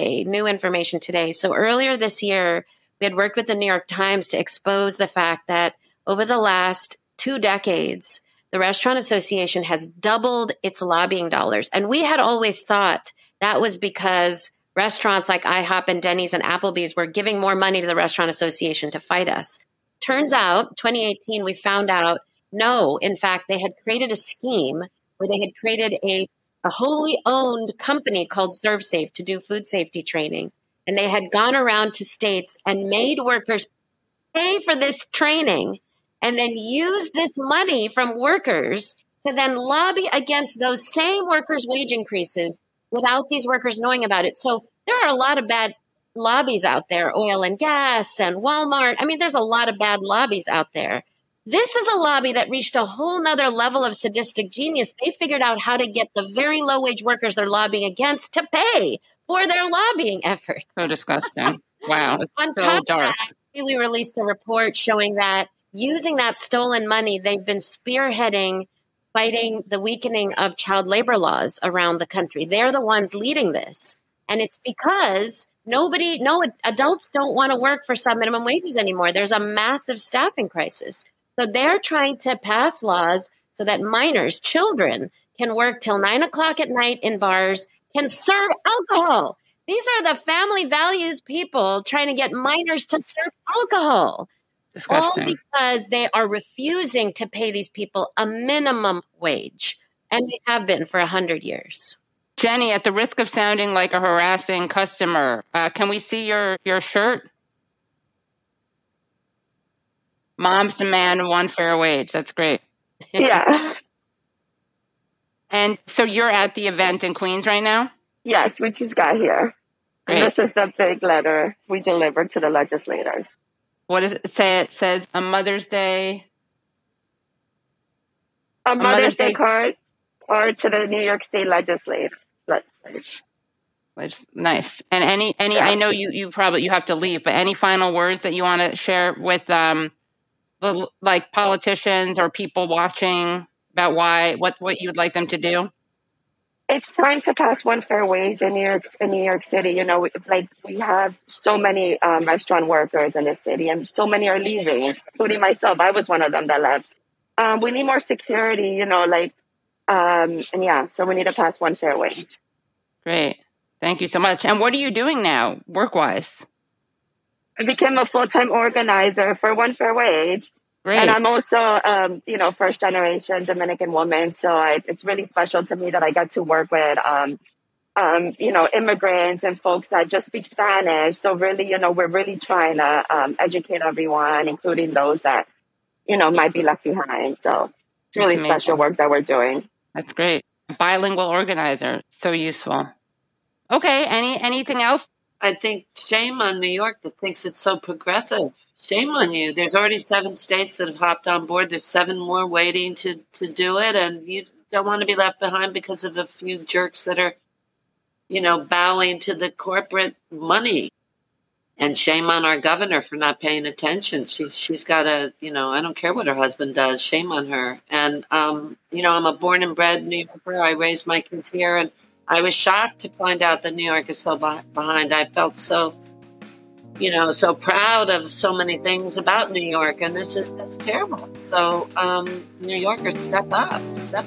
today. So earlier this year, we had worked with the New York Times to expose the fact that over the last 2 decades, the Restaurant Association has doubled its lobbying dollars. And we had always thought that was because restaurants like IHOP and Denny's and Applebee's were giving more money to the Restaurant Association to fight us. Turns out, 2018, we found out, no, in fact, they had created a scheme where they had created a wholly owned company called ServSafe to do food safety training. And they had gone around to states and made workers pay for this training and then used this money from workers to then lobby against those same workers' wage increases without these workers knowing about it. So there are a lot of bad lobbies out there, oil and gas and Walmart. I mean, there's a lot of bad lobbies out there. This is a lobby that reached a whole nother level of sadistic genius. They figured out how to get the very low wage workers they're lobbying against to pay for their lobbying efforts. So disgusting. Wow. It's so dark. We released a report showing that using that stolen money, they've been spearheading fighting the weakening of child labor laws around the country. They're the ones leading this. And it's because no adults don't want to work for sub-minimum wages anymore. There's a massive staffing crisis. So they're trying to pass laws so that minors, children, can work till 9 o'clock at night in bars, can serve alcohol. These are the family values people trying to get minors to serve alcohol. Disgusting. All because they are refusing to pay these people a minimum wage. And they have been for 100 years. Jenny, at the risk of sounding like a harassing customer, can we see your shirt? Moms demand one fair wage. That's great. Yeah. And so you're at the event in Queens right now? Yes, we just got here. Great. And this is the big letter we delivered to the legislators. What does it say? It says a Mother's Day. A Mother's Day card to the New York State legislators. Nice. And any I know you have to leave, but any final words that you want to share with like politicians or people watching about what you would like them to do? It's time to pass one fair wage in New York City. We have so many restaurant workers in the city, and so many are leaving, including myself. I was one of them that left. We need more security, so we need to pass one fair wage. Great. Thank you so much. And what are you doing now, work-wise? I became a full-time organizer for one fair wage. Great. And I'm also, first-generation Dominican woman. So it's really special to me that I get to work with, immigrants and folks that just speak Spanish. So really, we're really trying to educate everyone, including those that, might be left behind. So it's really special work that we're doing. That's great. Bilingual organizer. So useful. Okay. Anything else? I think shame on New York that thinks it's so progressive. Shame on you. There's already 7 states that have hopped on board. There's 7 more waiting to do it. And you don't want to be left behind because of a few jerks that are, bowing to the corporate money. And shame on our governor for not paying attention. She's got I don't care what her husband does. Shame on her. And, I'm a born and bred New Yorker. I raised my kids here. And I was shocked to find out that New York is so behind. I felt so proud of so many things about New York, and this is just terrible. So, New Yorkers, step up.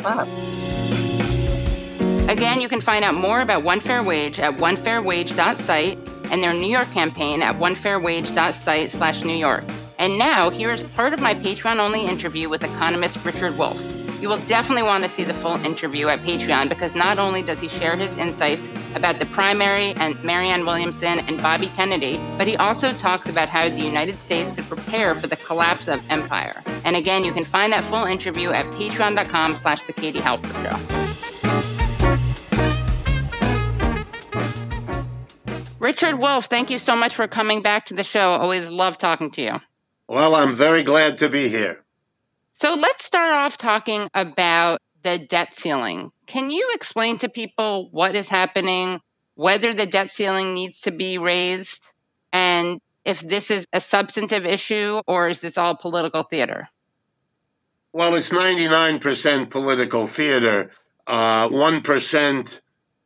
Again, you can find out more about One Fair Wage at onefairwage.site and their New York campaign at onefairwage.site/New York. And now, here is part of my Patreon-only interview with economist Richard Wolff. You will definitely want to see the full interview at Patreon because not only does he share his insights about the primary and Marianne Williamson and Bobby Kennedy, but he also talks about how the United States could prepare for the collapse of empire. And again, you can find that full interview at patreon.com/The Katie Halper Show. Richard Wolff, thank you so much for coming back to the show. Always love talking to you. Well, I'm very glad to be here. So let's start off talking about the debt ceiling. Can you explain to people what is happening, whether the debt ceiling needs to be raised, and if this is a substantive issue or is this all political theater? Well, it's 99% political theater. 1%,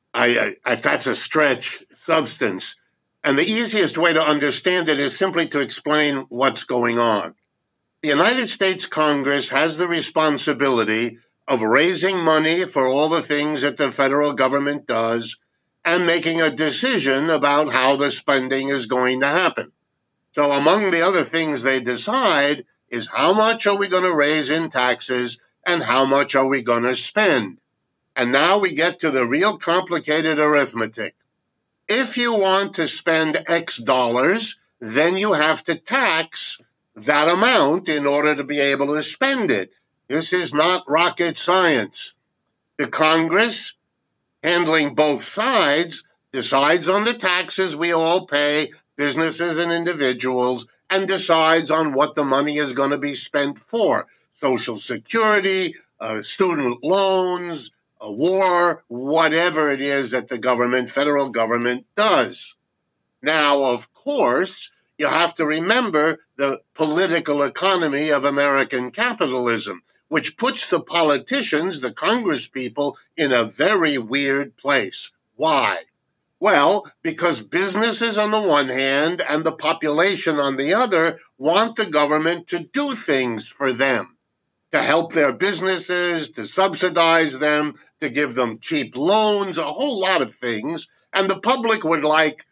that's a stretch, substance. And the easiest way to understand it is simply to explain what's going on. The United States Congress has the responsibility of raising money for all the things that the federal government does and making a decision about how the spending is going to happen. So among the other things they decide is how much are we going to raise in taxes and how much are we going to spend. And now we get to the real complicated arithmetic. If you want to spend X dollars, then you have to tax that amount in order to be able to spend it. This is not rocket science. The Congress, handling both sides, decides on the taxes we all pay, businesses and individuals, and decides on what the money is going to be spent for. Social Security, student loans, a war, whatever it is that the federal government does. Now, of course, you have to remember the political economy of American capitalism, which puts the politicians, the Congress people, in a very weird place. Why? Well, because businesses on the one hand and the population on the other want the government to do things for them, to help their businesses, to subsidize them, to give them cheap loans, a whole lot of things. And the public would like,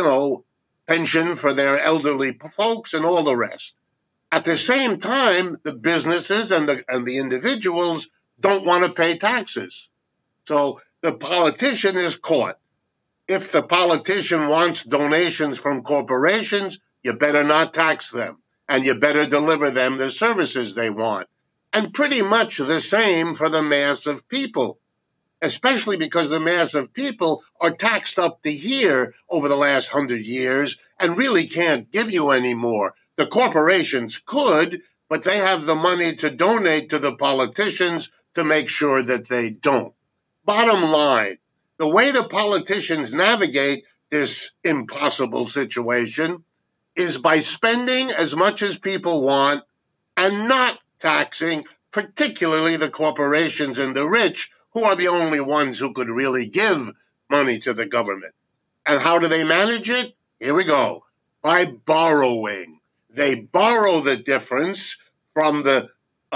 pension for their elderly folks and all the rest. At the same time, the businesses and the individuals don't want to pay taxes. So the politician is caught. If the politician wants donations from corporations, you better not tax them, and you better deliver them the services they want. And pretty much the same for the mass of people, especially because the mass of people are taxed up to here over the last 100 years and really can't give you any more. The corporations could, but they have the money to donate to the politicians to make sure that they don't. Bottom line, the way the politicians navigate this impossible situation is by spending as much as people want and not taxing, particularly the corporations and the rich, who are the only ones who could really give money to the government. And how do they manage it? Here we go. By borrowing. They borrow the difference from the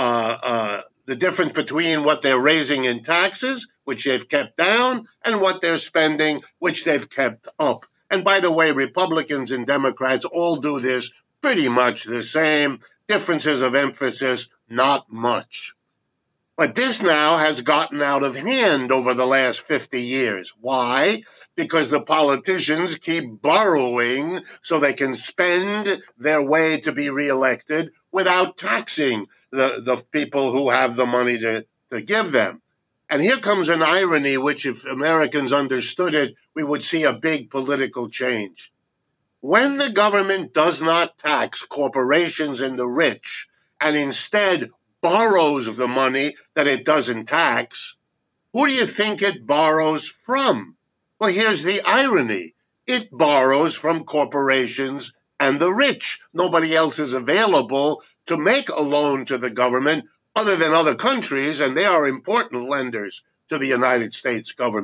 difference between what they're raising in taxes, which they've kept down, and what they're spending, which they've kept up. And by the way, Republicans and Democrats all do this pretty much the same. Differences of emphasis, not much. But this now has gotten out of hand over the last 50 years. Why? Because the politicians keep borrowing so they can spend their way to be reelected without taxing the people who have the money to give them. And here comes an irony, which if Americans understood it, we would see a big political change. When the government does not tax corporations and the rich, and instead borrows the money that it doesn't tax, who do you think it borrows from? Well, here's the irony. It borrows from corporations and the rich. Nobody else is available to make a loan to the government other than other countries, and they are important lenders to the United States government.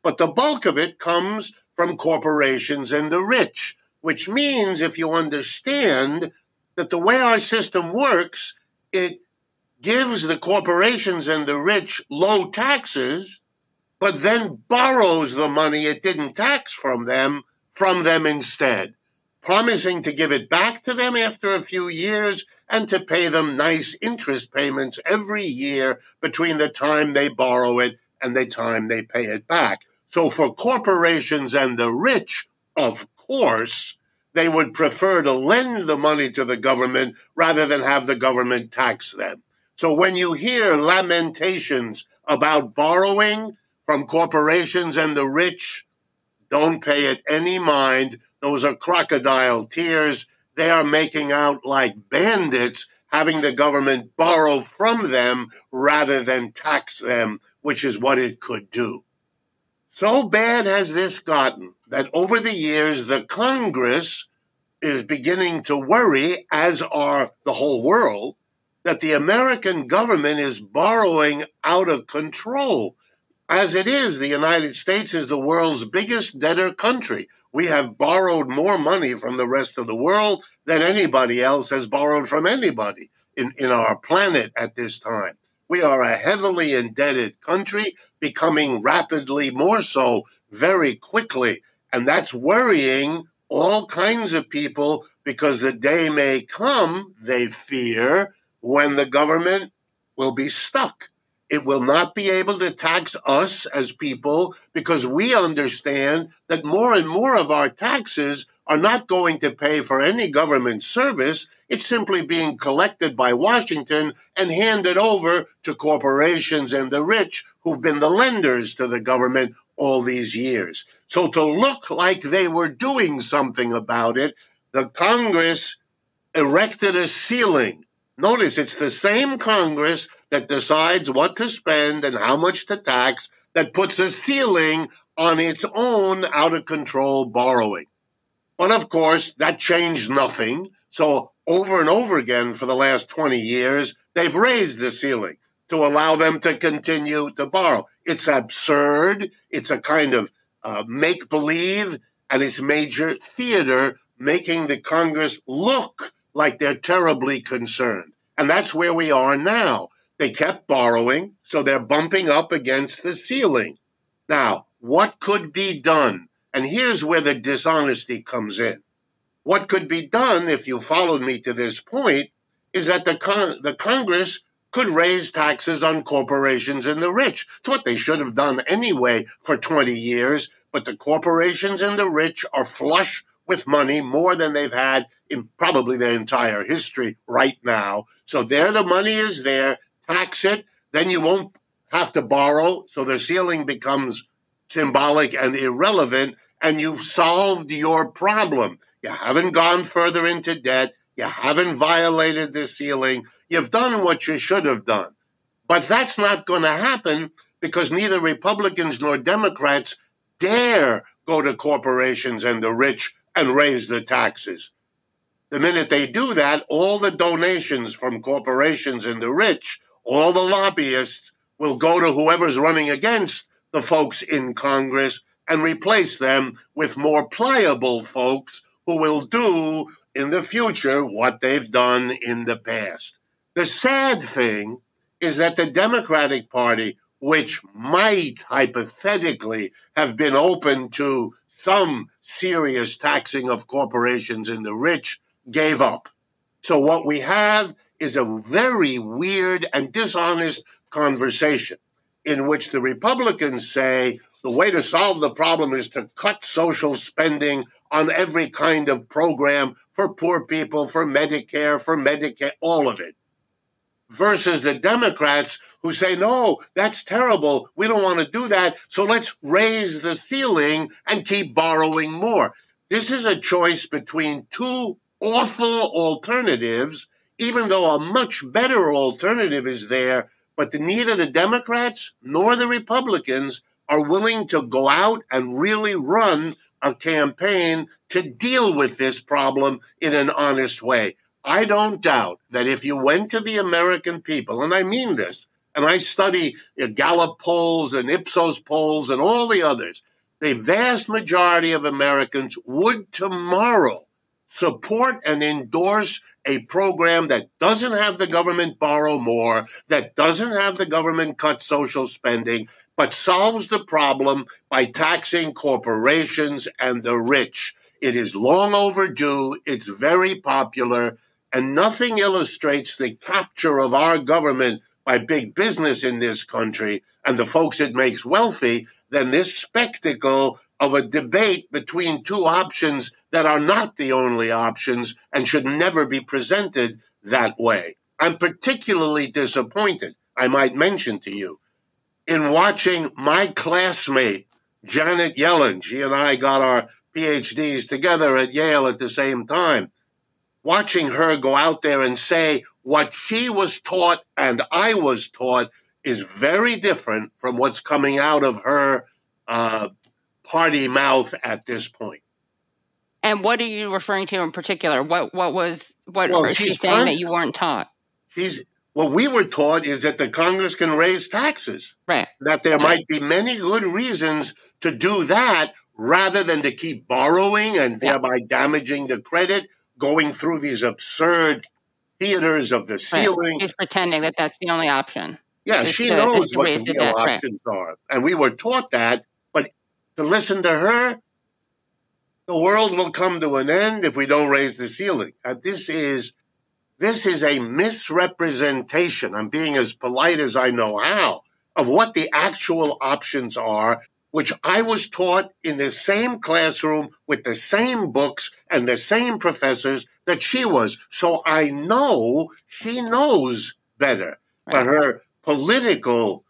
But the bulk of it comes from corporations and the rich, which means if you understand that the way our system works, it gives the corporations and the rich low taxes, but then borrows the money it didn't tax from them instead, promising to give it back to them after a few years and to pay them nice interest payments every year between the time they borrow it and the time they pay it back. So for corporations and the rich, of course, they would prefer to lend the money to the government rather than have the government tax them. So when you hear lamentations about borrowing from corporations and the rich, don't pay it any mind. Those are crocodile tears. They are making out like bandits, having the government borrow from them rather than tax them, which is what it could do. So bad has this gotten that over the years, the Congress is beginning to worry, as are the whole world, that the American government is borrowing out of control. As it is, the United States is the world's biggest debtor country. We have borrowed more money from the rest of the world than anybody else has borrowed from anybody in our planet at this time. We are a heavily indebted country, becoming rapidly more so very quickly. And that's worrying all kinds of people because the day may come, they fear, when the government will be stuck. It will not be able to tax us as people because we understand that more and more of our taxes are not going to pay for any government service. It's simply being collected by Washington and handed over to corporations and the rich who've been the lenders to the government all these years. So to look like they were doing something about it, the Congress erected a ceiling. Notice it's the same Congress that decides what to spend and how much to tax that puts a ceiling on its own out-of-control borrowing. But of course, that changed nothing. So over and over again for the last 20 years, they've raised the ceiling to allow them to continue to borrow. It's absurd. It's a kind of make-believe, and it's major theater, making the Congress look like they're terribly concerned. And that's where we are now. They kept borrowing, so they're bumping up against the ceiling. Now, what could be done? And here's where the dishonesty comes in. What could be done, if you followed me to this point, is that the Congress could raise taxes on corporations and the rich. It's what they should have done anyway for 20 years, but the corporations and the rich are flush with money more than they've had in probably their entire history right now. So there the money is there, tax it, then you won't have to borrow, so the ceiling becomes symbolic and irrelevant, and you've solved your problem. You haven't gone further into debt, you haven't violated the ceiling, you've done what you should have done. But that's not going to happen because neither Republicans nor Democrats dare go to corporations and the rich and raise the taxes. The minute they do that, all the donations from corporations and the rich, all the lobbyists will go to whoever's running against the folks in Congress and replace them with more pliable folks who will do in the future what they've done in the past. The sad thing is that the Democratic Party, which might hypothetically have been open to some serious taxing of corporations and the rich, gave up. So what we have is a very weird and dishonest conversation in which the Republicans say the way to solve the problem is to cut social spending on every kind of program for poor people, for Medicare, for Medicaid, all of it. Versus the Democrats who say, no, that's terrible. We don't want to do that. So let's raise the ceiling and keep borrowing more. This is a choice between two awful alternatives, even though a much better alternative is there. But neither the Democrats nor the Republicans are willing to go out and really run a campaign to deal with this problem in an honest way. I don't doubt that if you went to the American people, and I mean this, and I study Gallup polls and Ipsos polls and all the others, the vast majority of Americans would tomorrow support and endorse a program that doesn't have the government borrow more, that doesn't have the government cut social spending, but solves the problem by taxing corporations and the rich. It is long overdue. It's very popular. And nothing illustrates the capture of our government by big business in this country and the folks it makes wealthy than this spectacle of a debate between two options that are not the only options and should never be presented that way. I'm particularly disappointed, I might mention to you, in watching my classmate, Janet Yellen. She and I got our PhDs together at Yale at the same time. Watching her go out there and say what she was taught and I was taught is very different from what's coming out of her party mouth at this point. And what are you referring to in particular? What is she saying that you weren't taught? What we were taught is that the Congress can raise taxes. Right. That there might be many good reasons to do that rather than to keep borrowing and thereby damaging the credit, going through these absurd theaters of the ceiling. She's pretending that that's the only option. Yeah, she knows what the real options are. And we were taught that. But to listen to her, the world will come to an end if we don't raise the ceiling. This is a misrepresentation, I'm being as polite as I know how, of what the actual options are, which I was taught in the same classroom with the same books and the same professors that she was. So I know she knows better. Right. But her political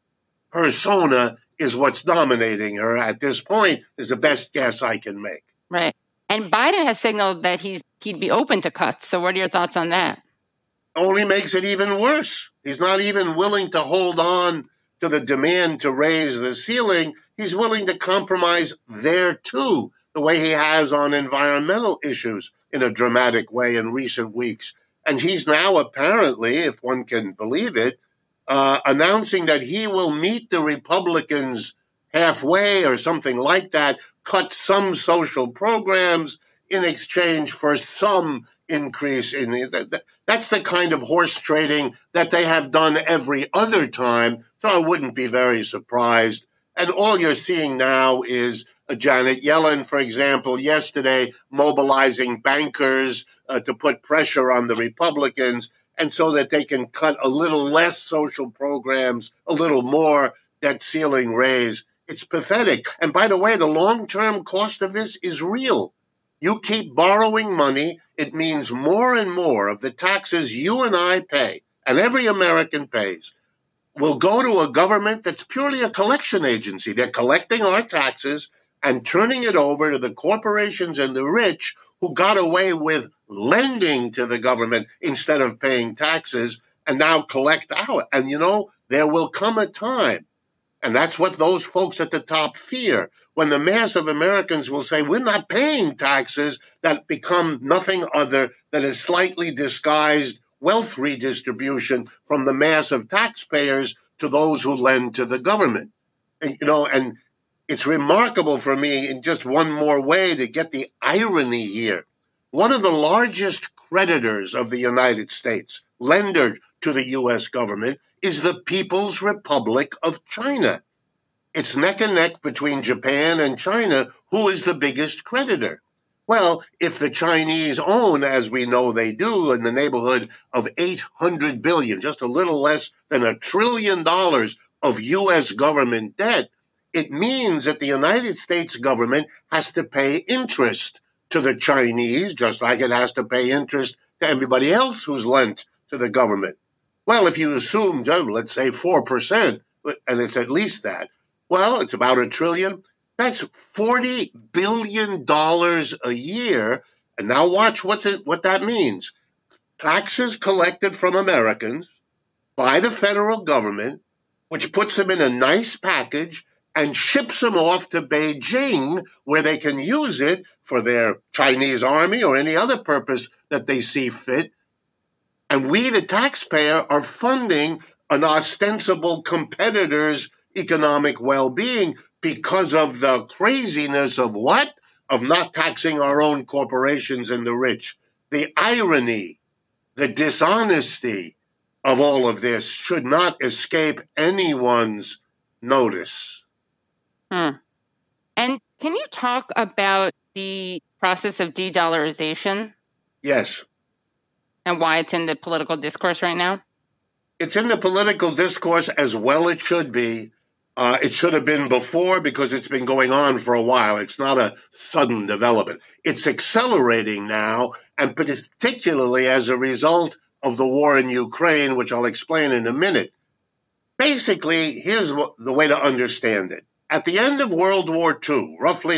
persona is what's dominating her at this point, is the best guess I can make. Right. And Biden has signaled that he'd be open to cuts. So what are your thoughts on that? Only makes it even worse. He's not even willing to hold on to the demand to raise the ceiling. He's willing to compromise there too, the way he has on environmental issues in a dramatic way in recent weeks. And he's now apparently, if one can believe it, announcing that he will meet the Republicans halfway or something like that, cut some social programs in exchange for some increase in that's the kind of horse trading that they have done every other time. So I wouldn't be very surprised. And all you're seeing now is Janet Yellen, for example, yesterday mobilizing bankers to put pressure on the Republicans, and so that they can cut a little less social programs, a little more debt ceiling raise. It's pathetic. And by the way, the long-term cost of this is real. You keep borrowing money, it means more and more of the taxes you and I pay, and every American pays, will go to a government that's purely a collection agency. They're collecting our taxes and turning it over to the corporations and the rich who got away with lending to the government instead of paying taxes and now collect out. And, there will come a time, and that's what those folks at the top fear, when the mass of Americans will say, we're not paying taxes that become nothing other than a slightly disguised wealth redistribution from the mass of taxpayers to those who lend to the government. And it's remarkable for me in just one more way to get the irony here. One of the largest creditors of the United States, lender to the U.S. government, is the People's Republic of China. It's neck and neck between Japan and China. Who is the biggest creditor? Well, if the Chinese own, as we know they do, in the neighborhood of $800 billion, just a little less than $1 trillion of U.S. government debt, it means that the United States government has to pay interest to the Chinese, just like it has to pay interest to everybody else who's lent to the government. Well, if you assume, let's say 4%, and it's at least that, well, it's about $1 trillion. That's $40 billion a year. And now watch what that means. Taxes collected from Americans by the federal government, which puts them in a nice package and ships them off to Beijing, where they can use it for their Chinese army or any other purpose that they see fit. And we, the taxpayer, are funding an ostensible competitor's economic well-being because of the craziness of what? Of not taxing our own corporations and the rich. The irony, the dishonesty of all of this should not escape anyone's notice. And can you talk about the process of de-dollarization? Yes. And why it's in the political discourse right now? It's in the political discourse as well it should be. It should have been before because it's been going on for a while. It's not a sudden development. It's accelerating now, and particularly as a result of the war in Ukraine, which I'll explain in a minute. Basically, here's the way to understand it. At the end of World War II, roughly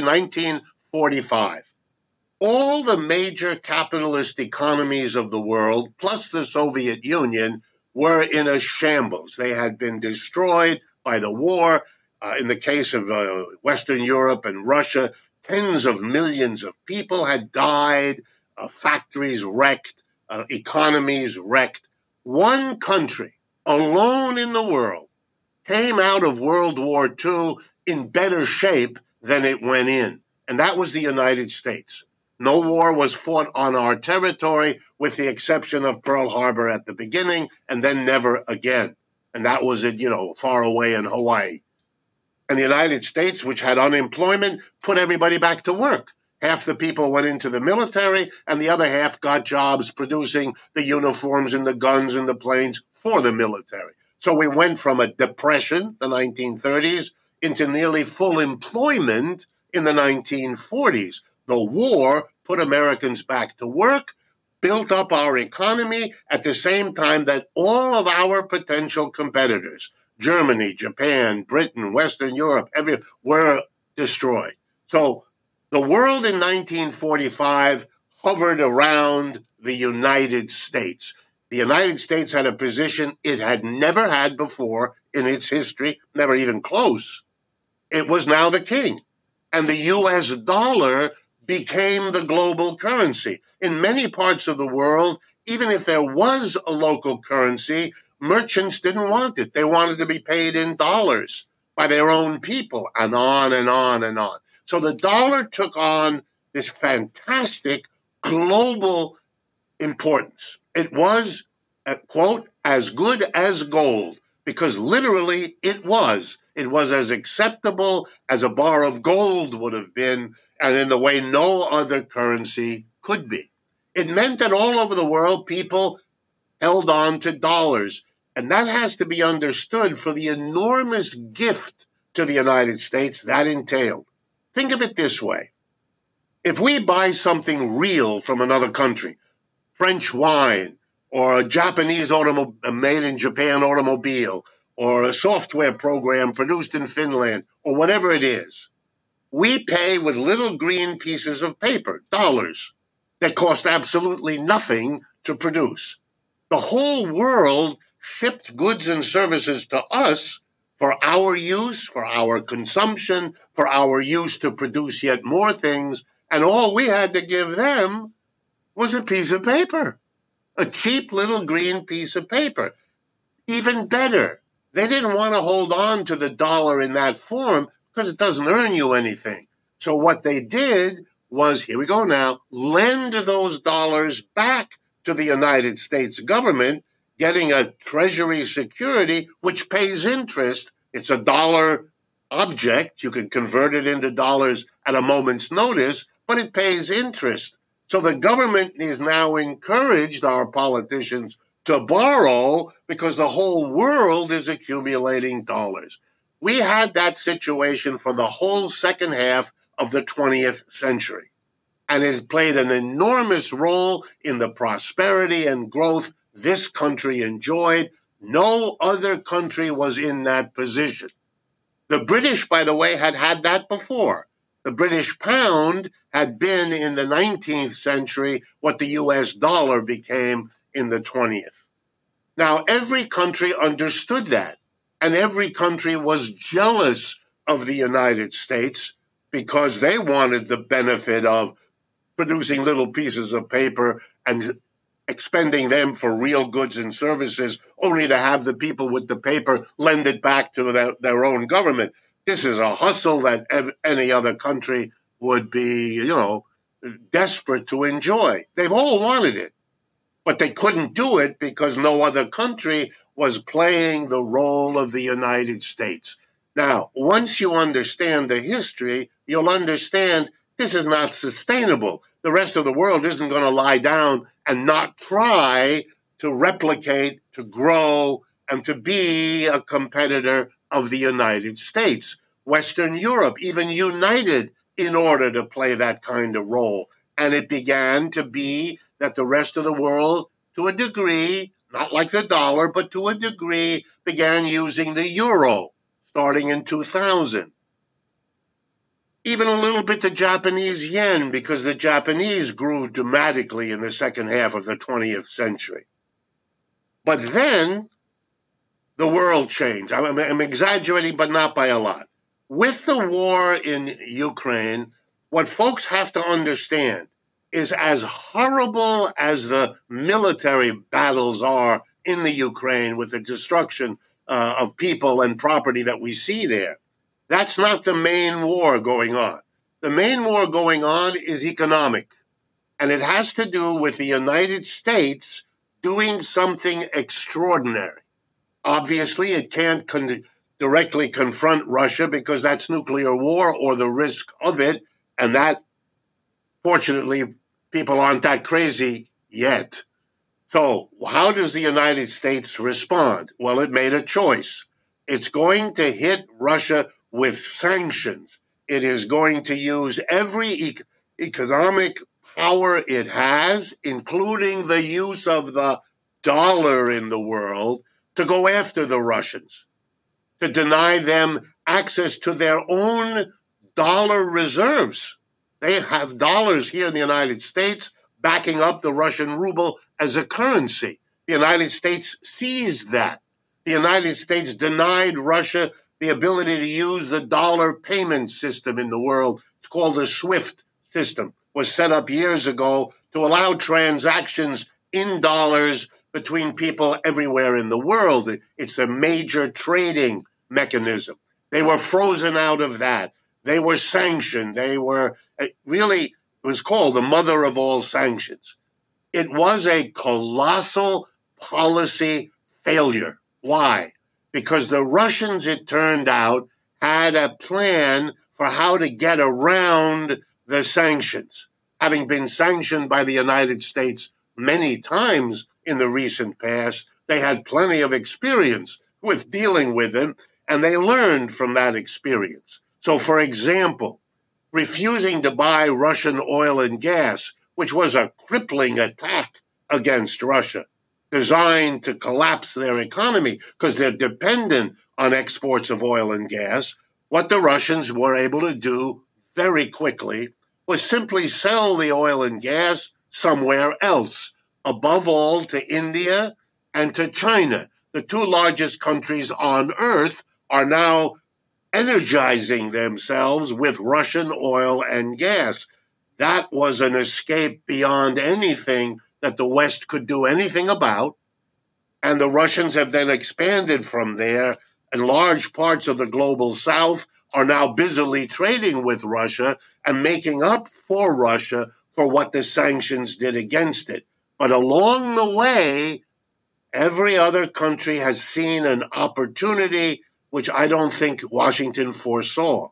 1945, all the major capitalist economies of the world, plus the Soviet Union, were in a shambles. They had been destroyed by the war. In the case of Western Europe and Russia, tens of millions of people had died, factories wrecked, economies wrecked. One country alone in the world came out of World War II in better shape than it went in, and that was the United States. No war was fought on our territory, with the exception of Pearl Harbor at the beginning, and then never again. And that was at, far away in Hawaii. And the United States, which had unemployment, put everybody back to work. Half the people went into the military, and the other half got jobs producing the uniforms and the guns and the planes for the military. So we went from a depression, the 1930s, into nearly full employment in the 1940s. The war put Americans back to work, built up our economy at the same time that all of our potential competitors, Germany, Japan, Britain, Western Europe, were destroyed. So the world in 1945 hovered around the United States. The United States had a position it had never had before in its history, never even close. It was now the king. And the U.S. dollar became the global currency. In many parts of the world, even if there was a local currency, merchants didn't want it. They wanted to be paid in dollars by their own people, and on and on and on. So the dollar took on this fantastic global importance. It was, quote, as good as gold, because literally it was. It was as acceptable as a bar of gold would have been, and in the way no other currency could be. It meant that all over the world, people held on to dollars. And that has to be understood for the enormous gift to the United States that entailed. Think of it this way. If we buy something real from another country, French wine, or a Japanese made in Japan automobile, or a software program produced in Finland, or whatever it is, we pay with little green pieces of paper, dollars, that cost absolutely nothing to produce. The whole world shipped goods and services to us for our use, for our consumption, for our use to produce yet more things, and all we had to give them was a piece of paper, a cheap little green piece of paper. Even better, they didn't want to hold on to the dollar in that form because it doesn't earn you anything. So what they did was, here we go now, lend those dollars back to the United States government, getting a treasury security which pays interest. It's a dollar object. You can convert it into dollars at a moment's notice, but it pays interest. So the government is now encouraged, our politicians, to borrow because the whole world is accumulating dollars. We had that situation for the whole second half of the 20th century, and it played an enormous role in the prosperity and growth this country enjoyed. No other country was in that position. The British, by the way, had had that before. The British pound had been in the 19th century what the U.S. dollar became in the 20th. Now, every country understood that, and every country was jealous of the United States because they wanted the benefit of producing little pieces of paper and expending them for real goods and services, only to have the people with the paper lend it back to their own government. This is a hustle that any other country would be, desperate to enjoy. They've all wanted it, but they couldn't do it because no other country was playing the role of the United States. Now, once you understand the history, you'll understand this is not sustainable. The rest of the world isn't going to lie down and not try to replicate, to grow, and to be a competitor of the United States. Western Europe even united in order to play that kind of role. And it began to be that the rest of the world, to a degree, not like the dollar, but to a degree, began using the euro starting in 2000. Even a little bit the Japanese yen, because the Japanese grew dramatically in the second half of the 20th century. But then the world changed. I'm exaggerating, but not by a lot. With the war in Ukraine, what folks have to understand is as horrible as the military battles are in the Ukraine with the destruction of people and property that we see there, that's not the main war going on. The main war going on is economic, and it has to do with the United States doing something extraordinary. Obviously, it can't directly confront Russia because that's nuclear war or the risk of it, and that, fortunately, people aren't that crazy yet. So how does the United States respond? Well, it made a choice. It's going to hit Russia with sanctions. It is going to use every economic power it has, including the use of the dollar in the world, to go after the Russians, to deny them access to their own dollar reserves. They have dollars here in the United States backing up the Russian ruble as a currency. The United States seized that. The United States denied Russia the ability to use the dollar payment system in the world. It's called the SWIFT system. It was set up years ago to allow transactions in dollars between people everywhere in the world. It's a major trading mechanism. They were frozen out of that. They were sanctioned. They were really, it was called the mother of all sanctions. It was a colossal policy failure. Why? Because the Russians, it turned out, had a plan for how to get around the sanctions. Having been sanctioned by the United States many times in the recent past, they had plenty of experience with dealing with them, and they learned from that experience. So, for example, refusing to buy Russian oil and gas, which was a crippling attack against Russia, designed to collapse their economy because they're dependent on exports of oil and gas, what the Russians were able to do very quickly was simply sell the oil and gas somewhere else, above all to India and to China. The two largest countries on earth are now energizing themselves with Russian oil and gas. That was an escape beyond anything that the West could do anything about. And the Russians have then expanded from there, and large parts of the global South are now busily trading with Russia and making up for Russia for what the sanctions did against it. But along the way, every other country has seen an opportunity which I don't think Washington foresaw.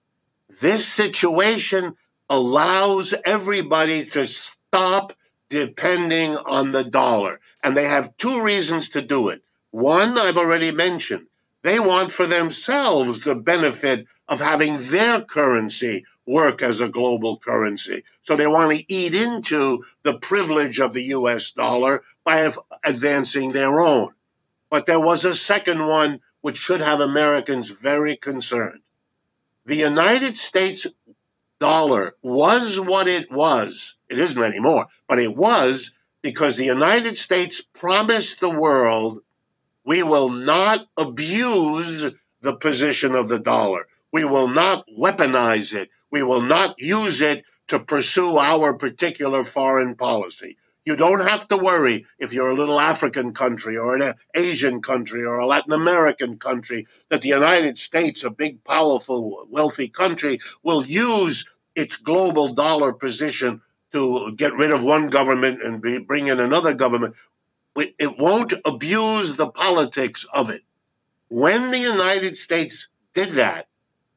This situation allows everybody to stop depending on the dollar. And they have two reasons to do it. One, I've already mentioned. They want for themselves the benefit of having their currency work as a global currency. So they want to eat into the privilege of the U.S. dollar by advancing their own. But there was a second one which should have Americans very concerned. The United States dollar was what it was. It isn't anymore, but it was because the United States promised the world we will not abuse the position of the dollar. We will not weaponize it. We will not use it to pursue our particular foreign policy. You don't have to worry if you're a little African country or an Asian country or a Latin American country that the United States, a big, powerful, wealthy country, will use its global dollar position to get rid of one government and bring in another government. It won't abuse the politics of it. When the United States did that,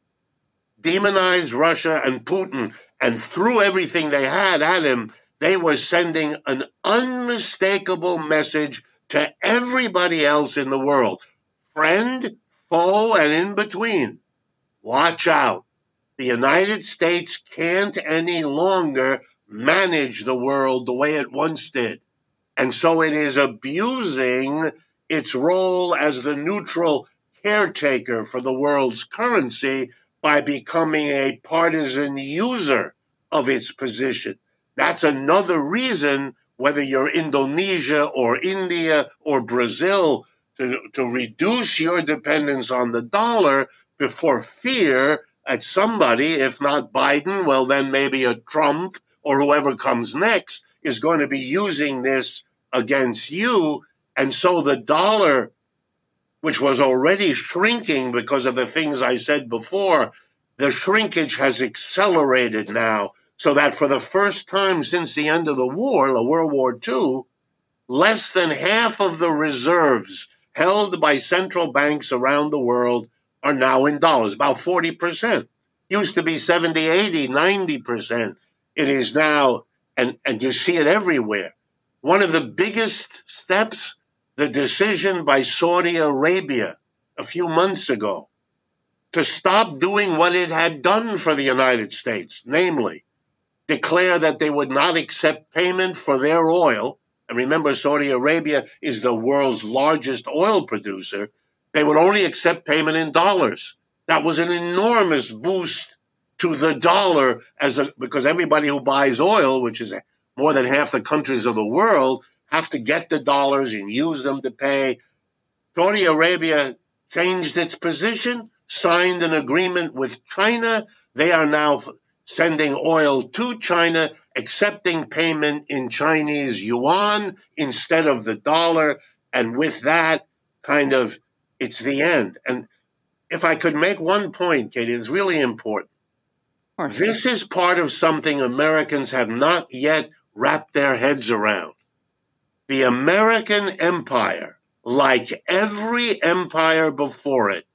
demonized Russia and Putin, and threw everything they had at him, they were sending an unmistakable message to everybody else in the world, friend, foe, and in between. Watch out. The United States can't any longer manage the world the way it once did. And so it is abusing its role as the neutral caretaker for the world's currency by becoming a partisan user of its position. That's another reason, whether you're Indonesia or India or Brazil, to reduce your dependence on the dollar before fear at somebody, if not Biden, well, then maybe a Trump or whoever comes next is going to be using this against you. And so the dollar, which was already shrinking because of the things I said before, the shrinkage has accelerated now, so that for the first time since the end of the war, World War II, less than half of the reserves held by central banks around the world are now in dollars, about 40%. Used to be 70, 80, 90%. It is now, and you see it everywhere. One of the biggest steps, the decision by Saudi Arabia a few months ago to stop doing what it had done for the United States, namely, declare that they would not accept payment for their oil. And remember, Saudi Arabia is the world's largest oil producer. They would only accept payment in dollars. That was an enormous boost to the dollar because everybody who buys oil, which is more than half the countries of the world, have to get the dollars and use them to pay. Saudi Arabia changed its position, signed an agreement with China. They are now sending oil to China, accepting payment in Chinese yuan instead of the dollar. And with that, it's the end. And if I could make one point, Katie, it's really important. This is part of something Americans have not yet wrapped their heads around. The American empire, like every empire before it,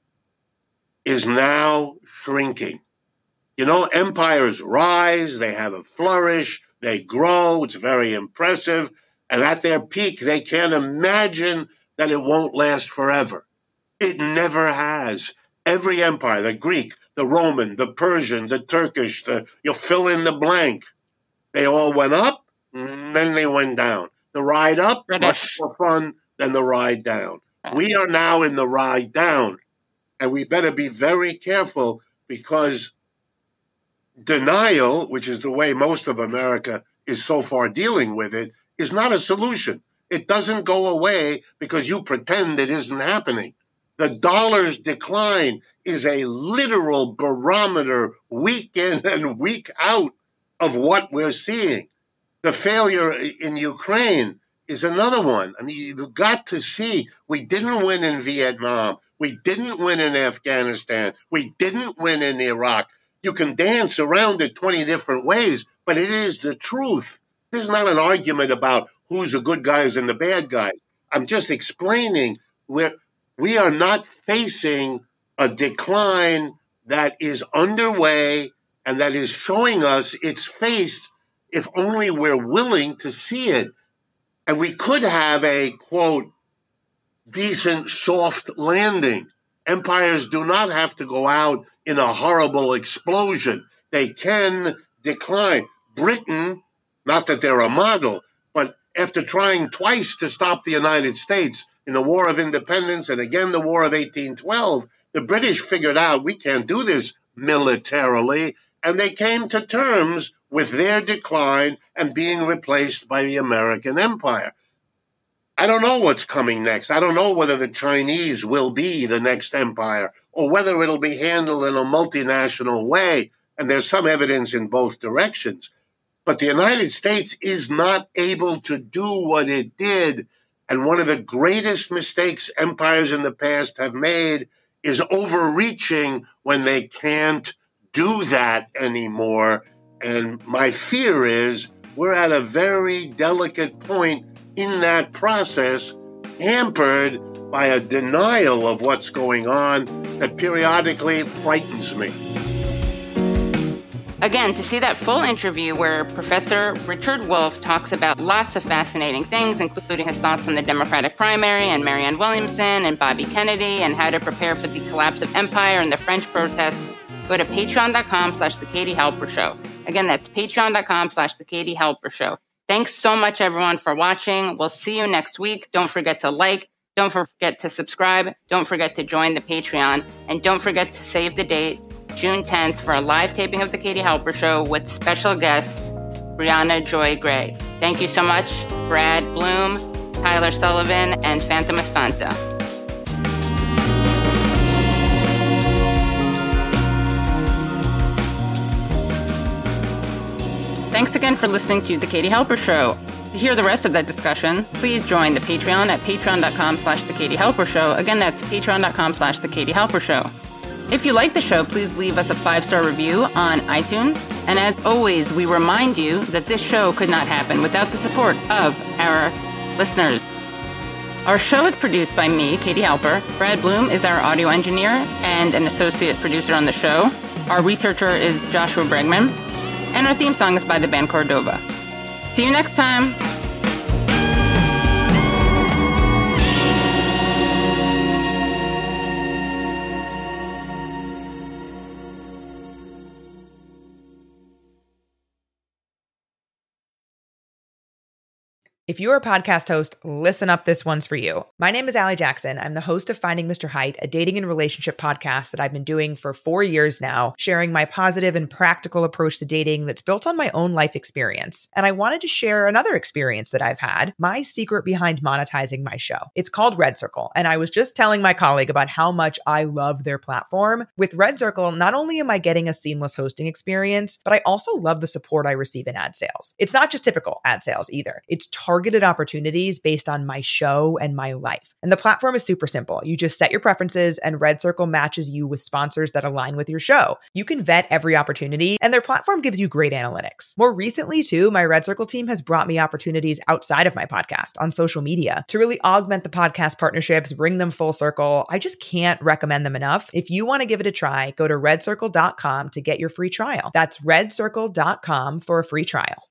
is now shrinking. You know, empires rise, they have a flourish, they grow, it's very impressive, and at their peak, they can't imagine that it won't last forever. It never has. Every empire, the Greek, the Roman, the Persian, the Turkish, you'll fill in the blank. They all went up, then they went down. The ride up, much more fun than the ride down. We are now in the ride down, and we better be very careful because denial, which is the way most of America is so far dealing with it, is not a solution. It doesn't go away because you pretend it isn't happening. The dollar's decline is a literal barometer week in and week out of what we're seeing. The failure in Ukraine is another one. I mean, you've got to see we didn't win in Vietnam. We didn't win in Afghanistan. We didn't win in Iraq. You can dance around it 20 different ways, but it is the truth. This is not an argument about who's the good guys and the bad guys. I'm just explaining we are not facing a decline that is underway and that is showing us its face if only we're willing to see it. And we could have a, quote, decent soft landing. Empires do not have to go out in a horrible explosion. They can decline. Britain, not that they're a model, but after trying twice to stop the United States in the War of Independence and again the War of 1812, the British figured out we can't do this militarily, and they came to terms with their decline and being replaced by the American empire. I don't know what's coming next. I don't know whether the Chinese will be the next empire or whether it'll be handled in a multinational way, and there's some evidence in both directions. But the United States is not able to do what it did. And one of the greatest mistakes empires in the past have made is overreaching when they can't do that anymore. And my fear is we're at a very delicate point in that process, hampered by a denial of what's going on that periodically frightens me. Again, to see that full interview where Professor Richard Wolff talks about lots of fascinating things, including his thoughts on the Democratic primary and Marianne Williamson and Bobby Kennedy and how to prepare for the collapse of empire and the French protests, go to patreon.com/The Katie Halper Show. Again, that's patreon.com/The Katie Halper Show. Thanks so much, everyone, for watching. We'll see you next week. Don't forget to like. Don't forget to subscribe. Don't forget to join the Patreon. And don't forget to save the date, June 10th, for a live taping of The Katie Halper Show with special guest Brianna Joy Gray. Thank you so much, Brad Bloom, Tyler Sullivan, and Phantomus Fanta. Thanks again for listening to The Katie Halper Show. To hear the rest of that discussion, please join the Patreon at patreon.com/The Katie Halper Show. Again, that's patreon.com/The Katie Halper Show. If you like the show, please leave us a 5-star review on iTunes. And as always, we remind you that this show could not happen without the support of our listeners. Our show is produced by me, Katie Halper. Brad Bloom is our audio engineer and an associate producer on the show. Our researcher is Joshua Bregman. And our theme song is by the band Cordova. See you next time. If you're a podcast host, listen up, this one's for you. My name is Allie Jackson. I'm the host of Finding Mr. Height, a dating and relationship podcast that I've been doing for 4 years now, sharing my positive and practical approach to dating that's built on my own life experience. And I wanted to share another experience that I've had, my secret behind monetizing my show. It's called Red Circle, and I was just telling my colleague about how much I love their platform. With Red Circle, not only am I getting a seamless hosting experience, but I also love the support I receive in ad sales. It's not just typical ad sales either. It's targeted opportunities based on my show and my life. And the platform is super simple. You just set your preferences and Red Circle matches you with sponsors that align with your show. You can vet every opportunity and their platform gives you great analytics. More recently too, my Red Circle team has brought me opportunities outside of my podcast on social media to really augment the podcast partnerships, bring them full circle. I just can't recommend them enough. If you want to give it a try, go to redcircle.com to get your free trial. That's redcircle.com for a free trial.